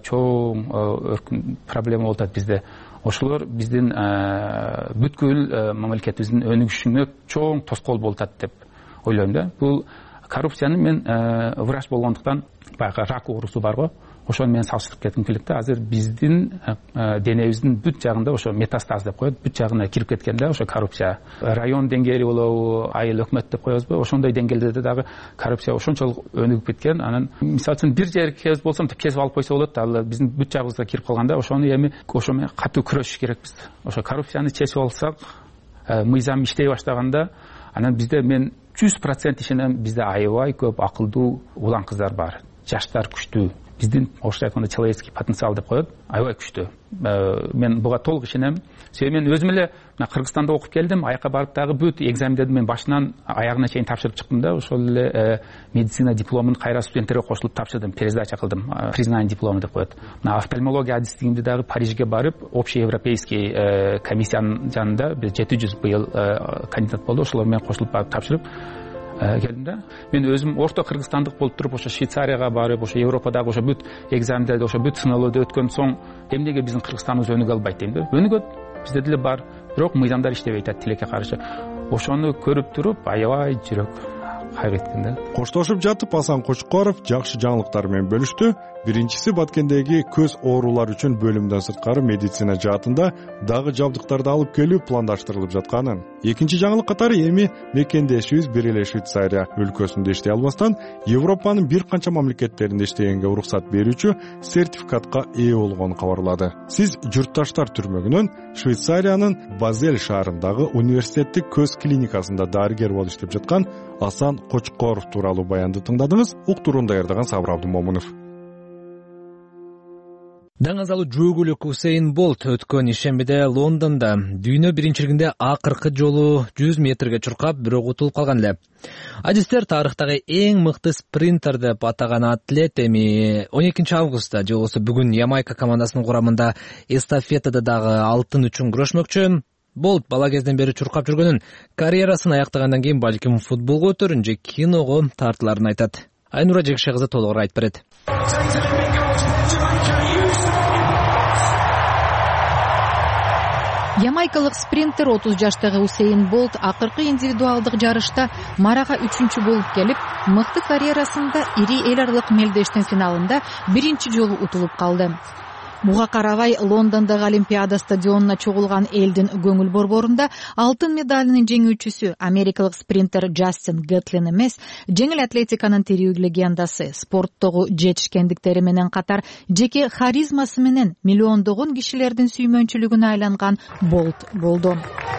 чоң проблема болуп атат бизде. Ошолор биздин бүткүл мамлекетибиздин өнүгүшүнө чоң тоскоол болуп атат деп ойлойм да. Бул коррупцияны мен врач болгондуктан баягы рак оорусу бар го. Ошону мен салыштырып кетким келет да. Азыр биздин денебиздин бүт жагында ошо метастаз деп коет, бүт жагына кирип кеткен да ошо коррупция. Район деңгээли болобу, айыл өкмөт деп коебузбу? Ошондой деңгээлде дагы коррупция ошончолук өнүгүп кеткен. Анан мисалы үчүн бир жер кез болсом кесип алып койсо болот да. Ал биздин бүт жагыбызга кирип калганда ошону эми ошо менен катуу күрөшүш керекпиз. Ошо коррупцияны чечип алсак, мыйзам иштей баштаганда, анан бизде мен жүз процент ишенем, бизде аябай көп акылдуу улан кыздар бар. Жаштар күчтүү. биздин орусча айтканда человеческий потенциал деп коет, аябай күчтүү. Мен буга толук ишенем. Себеби мен өзүм эле мына Кыргызстанда окуп келдим, аяка барып дагы бүт экзамендерди мен башынан аягына чейин тапшырып чыктым да. Ошол эле медицина дипломун кайра студенттерге кошулуп тапшырдым, пересдача кылдым, признание диплому деп коет. Мына офтальмология адистигимди дагы Парижге барып, общеевропейский комиссиянын жанында биз жети жүз быйыл кандидат болду. Ошолор менен кошулуп барып тапшырып келдим да. Мен өзүм орто кыргызстандык болуп туруп, ошо Швейцарияга барып, ошо Европадагы ошо бүт экзамендерди, ошо бүт сыноолорду өткөн соң, эмнеге биздин Кыргызстаныбыз өнүгө албайт дейм да. Өнүгөт, бизде деле бар, бирок мыйзамдар иштебей атат тилекке каршы. Ошону көрүп туруп, аябай жүрөк кайгы эткен да. Коштошуп жатып Асан Кочкоров жакшы жаңылыктар менен бөлүштү. Биринчиси Баткендеги көз оорулар үчүн бөлүмдөн сырткары медицина жаатында дагы жабдыктарды алып келүү пландаштырылып жатканын. Экинчи жаңылык катары эми мекендешибиз бир эле Швейцария өлкөсүндө иштей албастан Европанын бир канча мамлекеттеринде иштегенге уруксат берүүчү сертификатка ээ болгонун кабарлады. Сиз журтташтар түрмөгүнөн Швейцариянын Базель шаарындагы университеттик көз клиникасында дарыгер болуп иштеп жаткан Асан Кочкоров тууралуу баянды тыңдадыңыз. Уктурууну даярдаган Сабыр Абдымомунов. Даңазалуу жөөгүлүк Усейн Болт өткөн ишембиде Лондонда дүйнө биринчилигинде акыркы жолу жүз метрге чуркап, бирок утулуп калган эле. Адистер тарыхтагы эң мыкты спринтер деп атаган атлет эми он экинчи августта, же болбосо бүгүн Ямайка командасынын курамында эстафетада дагы алтын үчүн күрөшмөкчү. Болт бала кезден бери чуркап жүргөнүн, карьерасын аяктагандан кийин балким футболго өтөрүн же киного тартыларын айтат. Айнура Жекше кызы толугураак айтып берет. Ямайкалык спринтер отуз жаштагы Усейн Болт акыркы индивидуалдык жарышта марага үчүнчү болуп келип, мыкты карьерасында ири эл аралык мелдештин финалында биринчи жолу утулуп калды. Буга карабай Лондондогу Олимпиада стадионуна чогулган элдин көңүл борборунда алтын медалынын жеңүүчүсү америкалык спринтер Джастин Гэтлин эмес, жеңил атлетиканын тирүү легендасы, спорттогу жетишкендиктери менен катар жеке харизмасы менен миллиондогон кишилердин сүймөнчүлүгүнө айланган Болт болду.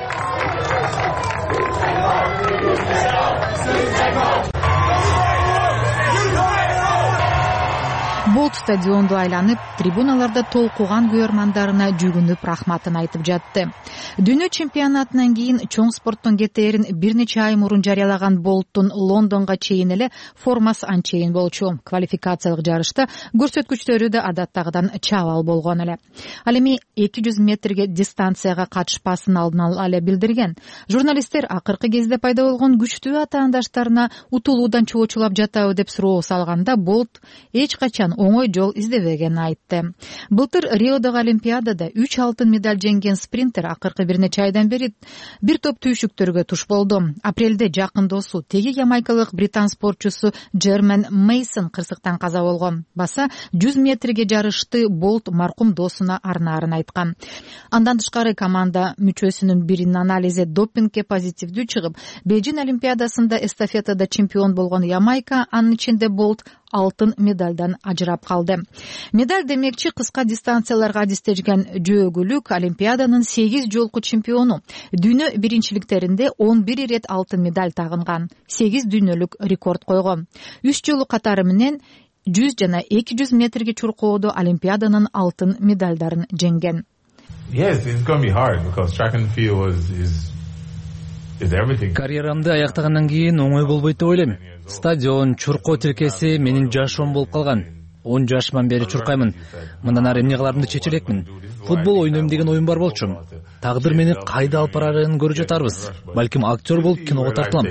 Болт стадионду айланып, трибуналарда толкуган көрөрмандарына жүгүнүп рахматын айтып жатты. Дүйнө чемпионатынан кийин чоң спорттун кетээрин бир нече ай мурун жарыялаган Болттун Лондонго чейин эле формасы анчейин болчу. Квалификациялык жарышта көрсөткүчтөрү да адаттагыдан чабал болгон эле. Ал эми эки жүз метрге дистанцияга катышпасын алдын ала эле билдирген. Журналисттер акыркы кезде пайда болгон күчтүү атаандаштарына утулуудан чоочулап жатабы деп суроо салганда, Болт эч качан оңой жол издебегенин айтты. Былтыр Риодогу Олимпиадада үч алтын медаль жеңген спринтер акыркы бир нече айдан бери бир топ түйшүктөргө туш болду. Апрелде жакын досу, теги ямайкалык британ спортчусу Джермен Мейсон кырсыктан каза болгон. Баса жүз метрге жарышты Болт маркум досуна арнаарын айткан. Андан тышкары команда мүчөсүнүн биринин анализи допингге позитивдүү чыгып, Бейжин Олимпиадасында эстафетада чемпион болгон Ямайка, анын ичинде Болт алтын медальдан ажырап калды. Медаль демекчи кыска дистанцияларга адистешкен жөөгүлүк Олимпиаданын сегиз жолку чемпиону. Дүйнө биринчиликтеринде он бир ирет алтын медаль тагынган, сегиз дүйнөлүк рекорд койгон. үч жолу катары менен жүз жана эки жүз метрге чуркоодо Олимпиаданын алтын медалдарын жеңген. Yes, it's going to be hard because track and field is is is everything. Карьерамды аяктагандан кийин оңой болбойт деп ойлойм. Стадион, чуркоо тилкеси менин жашоом болуп калган. он жашыман бери чуркаймын. Мындан ары эмне кыларымды чече элекмин. Футбол ойнойм деген оюм бар болчу. Тагдыр мени кайда алып барарын көрүп жатарбыз. Балким актер болуп киного тартылам.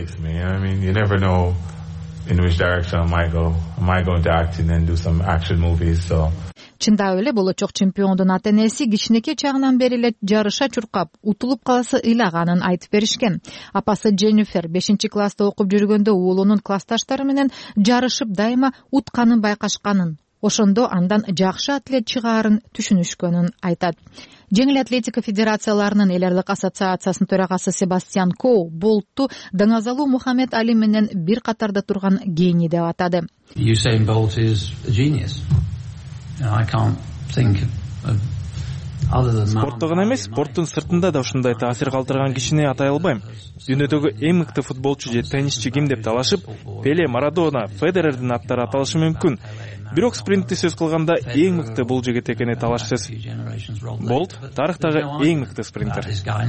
In which direction I might go. I might go into acting and do some action movies. So. Чындап эле болочок чемпиондун ата-энеси кичинекей чагынан бери эле жарыша чуркап, утулуп каласы ыйлаганын айтып беришкен. Апасы Дженнифер бешинчи класста окуп жүргөндө уулунун классташтары менен жарышып дайыма утканын байкашканын, ошондо андан жакшы атлет чыгаарын түшүнүшкөнүн айтат. Жеңил атлетика федерацияларынын эл аралык ассоциациясынын төрагасы Себастьян Коу Болтту Даңазалуу Мухаммед Али менен бир катарда турган гений деп атады. Usain Bolt is a genius. You know, I can't think of спортто гана эмес, спорттун сыртында да ушундай таасир калтырган кишини атай албайм. Дүйнөдөгү эң мыкты футболчу же теннисчи ким деп талашып, Пеле, Марадона, Федерердин аттары аталышы мүмкүн. Бирок спринтти сөз кылганда эң мыкты бул жигит экени талашсыз. Болт тарыхтагы эң мыкты спринтер.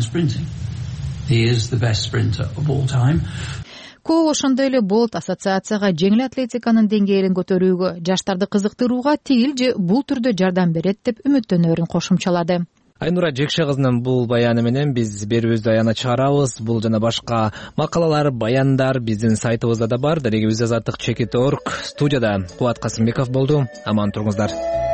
Кол ошондой эле Болт ассоциацияга жеңил атлетиканын деңгээлин көтөрүүгө, жаштарды кызыктырууга тигил же бул түрдө жардам берет деп үмүттөнөрүн кошумчалады. Айнура Жекше кызынын бул баяны менен биз берүүбүздү аянат чыгарабыз. Бул жана башка макалалар, баяндар биздин сайтыбызда да бар. Дарегибиз азаттык чекит точка орг. Студияда Кубат Касымбеков болду. Аман туруңуздар.